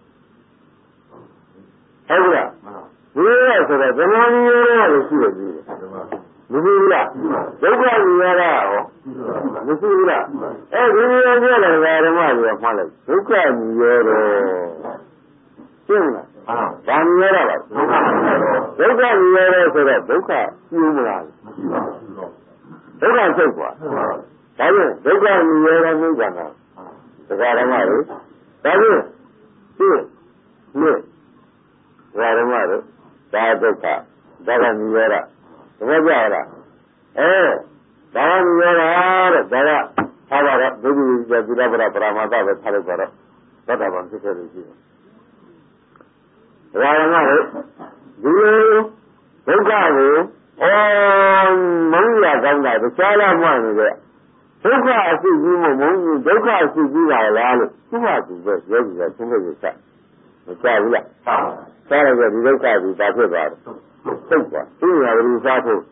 လားမြည်ရဆိုတော့ဘယ်လိုမြည်ရလဲရှိတယ်ကြီးမဘူးလားဒုက္ခမြည်ရတာဟောမရှိဘူးလားအဲဒီမြည်ရပြတယ်ဓမ္မတွေကမှားလိုက်ဒုက္ခမြည်ရတော့ရှင်းလားဘာမြည်ရတာလဲဒုက္ခမြည်ရဆိုတော့ဒုက္ခပြင်းမလားဒုက္ခချုပ်သွားဒါဖြင့်ဒုက္ခမြည်ရတဲ့မြင့်ကံတာဒကာဓမ္မတွေဒါဖြင့်ရှင်းမြင့်ဒကာဓမ္မတွေဒါဒုက္ခဒါကမြည်ရတာသဘောကျလားအဲဒါကမြည်ရတာတဲ့ဒါကထားပါတော့ဒုက္ခကြီးသီလပရပရမတ္တပဲထားလိုက်ပါတော့သတ္တဗံဖြစ်ခဲ့လို့ရှိတယ်ဒကာဓမ္မတွေဒီလိုဒုက္ခကိုအော်မုန်းရကောင်းတာတရားလာမှနေတဲ့ဒုက္ခအစစ်ကြီးမို့မုန်းကြီးဒုက္ခအစစ်ကြီးပါလားလို့သူ့ဟာသူပဲယောဂီကသင်္ကေတဆက်မကြဘူးလားစားရတဲ့ဒီဒုက္ခကြီးဘာဖြစ်သွားလဲသိသွားသူ့ဟာဘယ်လိုစားဖို့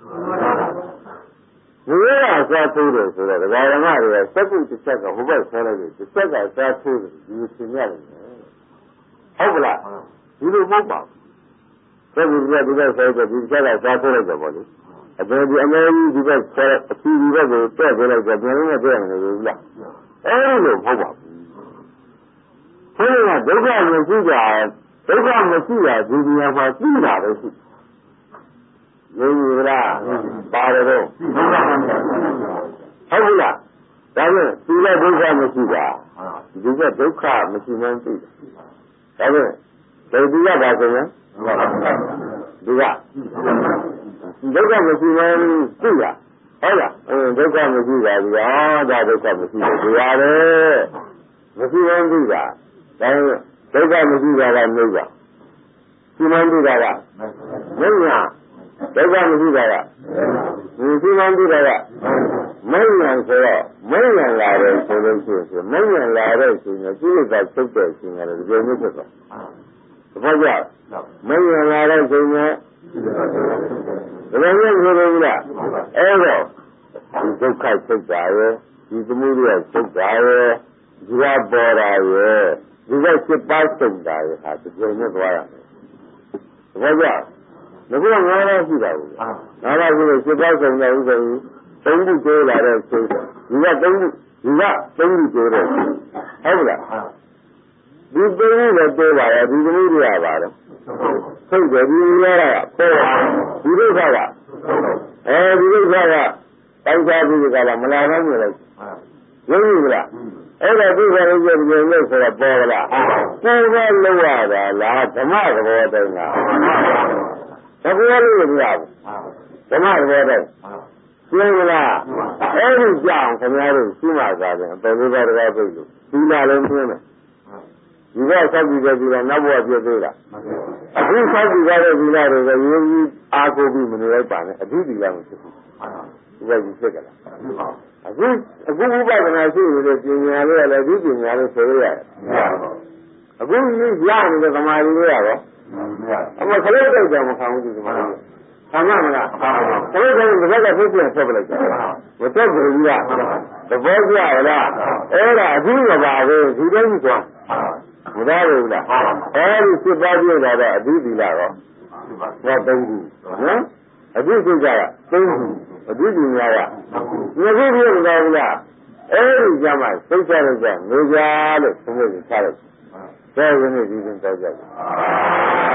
ဒီရစားဖို့တယ်ဆိုတော့ဒကာဓမ္မတွေကစက်ကုတစ်ချက်ကဟိုဘက်ဆဲလိုက်တယ်တစ်ချက်ကစားဖို့တယ်ဒီသင်ရတယ်ဟုတ်ကလားဒီလိုမဟုတ်ပါဘူးဆက်ပြီးဒီကဆက်ပြီးဒီချက်ကစားထိုးလိုက်ကြပါလေအခုဒီအမေကြီးဒီဘက်ဆက်အစီဒီဘက်ကိုတက်ပြလိုက်ကြပြန်လို့မပြည့်နိုင်ဘူးလားအဲ့လိုမဟုတ်ပါဘူးဘုရားဒုက္ခမရှိကြဒုက္ခမရှိတာဒီနေရာမှာသိတာပဲရှိရင်းရလားပါတယ်တော့ဟုတ်လားဒါဖြင့်ဒီကဒုက္ခမရှိတာဒီကဒုက္ခမရှိမှန်းသိတယ်ဒါဖြင့်ဒီကပါဆိုရင်ဒီကဒုက္ခမရှိမှန်းသိရဟုတ်လားအင်းဒုက္ခမရှိတာဒီဟာဒါဒုက္ခမရှိတယ်ဒီရတယ်မရှိမှန်းသိတာဒါဒုက္ခမရှိတာကနှိမ့်တာရှိမှန်းသိတာကမင်းညာဒုက္ခမရှိတာကရှိမှန်းသိတာကမင်းညာဆိုတော့မင်းညာလာတယ်ဆိုလို့ရှိရင်မင်းညာလာတဲ့ရှင်ကကိလေသာချုပ်တဲ့ရှင်ကလည်းဒီလိုမျိုးဖြစ်သွားဘာကြောင့်မင်းညာလာတဲ့ရှင်ကဒီလိုမျိုးဆိုလို့လားအဲ့တော့ဒီဒုက္ခချုပ်တာရဲ့ဒီသမှုတွေချုပ်တာရဲ့ဒီကပေါ်တာရဲ့ဒီကစစ်ပါဆုံးတာရဲ့ဟာဒီလိုမျိုးသွားရတယ်ဘာကြောင့်ဒီကငါးပါးရှိတာဘူးငါးပါးရှိလို့စစ်ပါဆုံးတဲ့ဥစ္စာကြီးသုံးခုကျိုးလာတဲ့ဆိုဒီကသုံးခုဒီကသုံးခုကျိုးတဲ့ဟုတ်လားဒီသုံးခုလည်းတိုးပါရဲ့ဒီသမှုတွေရပါတယ်စိတ်တယ်ဒီရတာပေါ်ဒီဒုက္ခကအဲဒီဒုက္ခကတိုင်းစားပြီးကြတာမလာတော့ဘူးလေရင်းပြီလားအဲ့ဒါဒုက္ခရဲ့ပြင်လို့ဆိုတော့ပေါ်လာပေါ်ကလောက်ရတာလားဓမ္မသဘောတည်းလားသဘောလို့မရဘူးဓမ္မသဘောတည်းရှင်းမလားအဲ့ဒီကြောင့်ခင်ဗျားတို့ရှိမှသာတယ်အပေလေးပါးတကားပြိလို့ဒီလာလုံးပြင်းတယ်ဒီကဆောက်ပြီးကြပြီလားနောက်ဘဝပြည့်သေးလားအခုဆောက်ပြီးကြတဲ့ဒီလာတွေကရင်းကြီးအားကိုပြီးမနေလိုက်ပါနဲ့အဓိဒီလာမဖြစ်ဘူးဒီကကြီးဖြစ်ကြလားအခုအခုဥပဒနာရှိနေတဲ့ပညာလေးကလည်းဒီပညာလေးဆိုရတယ်အခုဒီရနေတဲ့သမာဓိလေးရတော့အမခလေးတော့ကြောင်မခံဘူးဒီသမာဓိခံရမလားခလေးတော့ဒီဘက်ကဖြစ်ပြန်ဆက်ပလိုက်မတက်ဘူးကြီးကသဘောကျလားအဲ့ဒါအပြီးမပါဘူးဒီတိုင်းကြီးသွားမသားဘူးလားအဲဒီစစ်ပါးပြတာတော့အပြီးဒီလားတော့ဟောသုံးခုနော်အပြီးသိကြတာသုံးခုအပြီးဒီများကငါကြီးပြမလားဘူးလားအဲဒီကြမှာသိကြလို့ကြနေကြလို့သုံးခုချလိုက်တယ်ဒါကနေ့ဒီရင်တော့ကြတယ်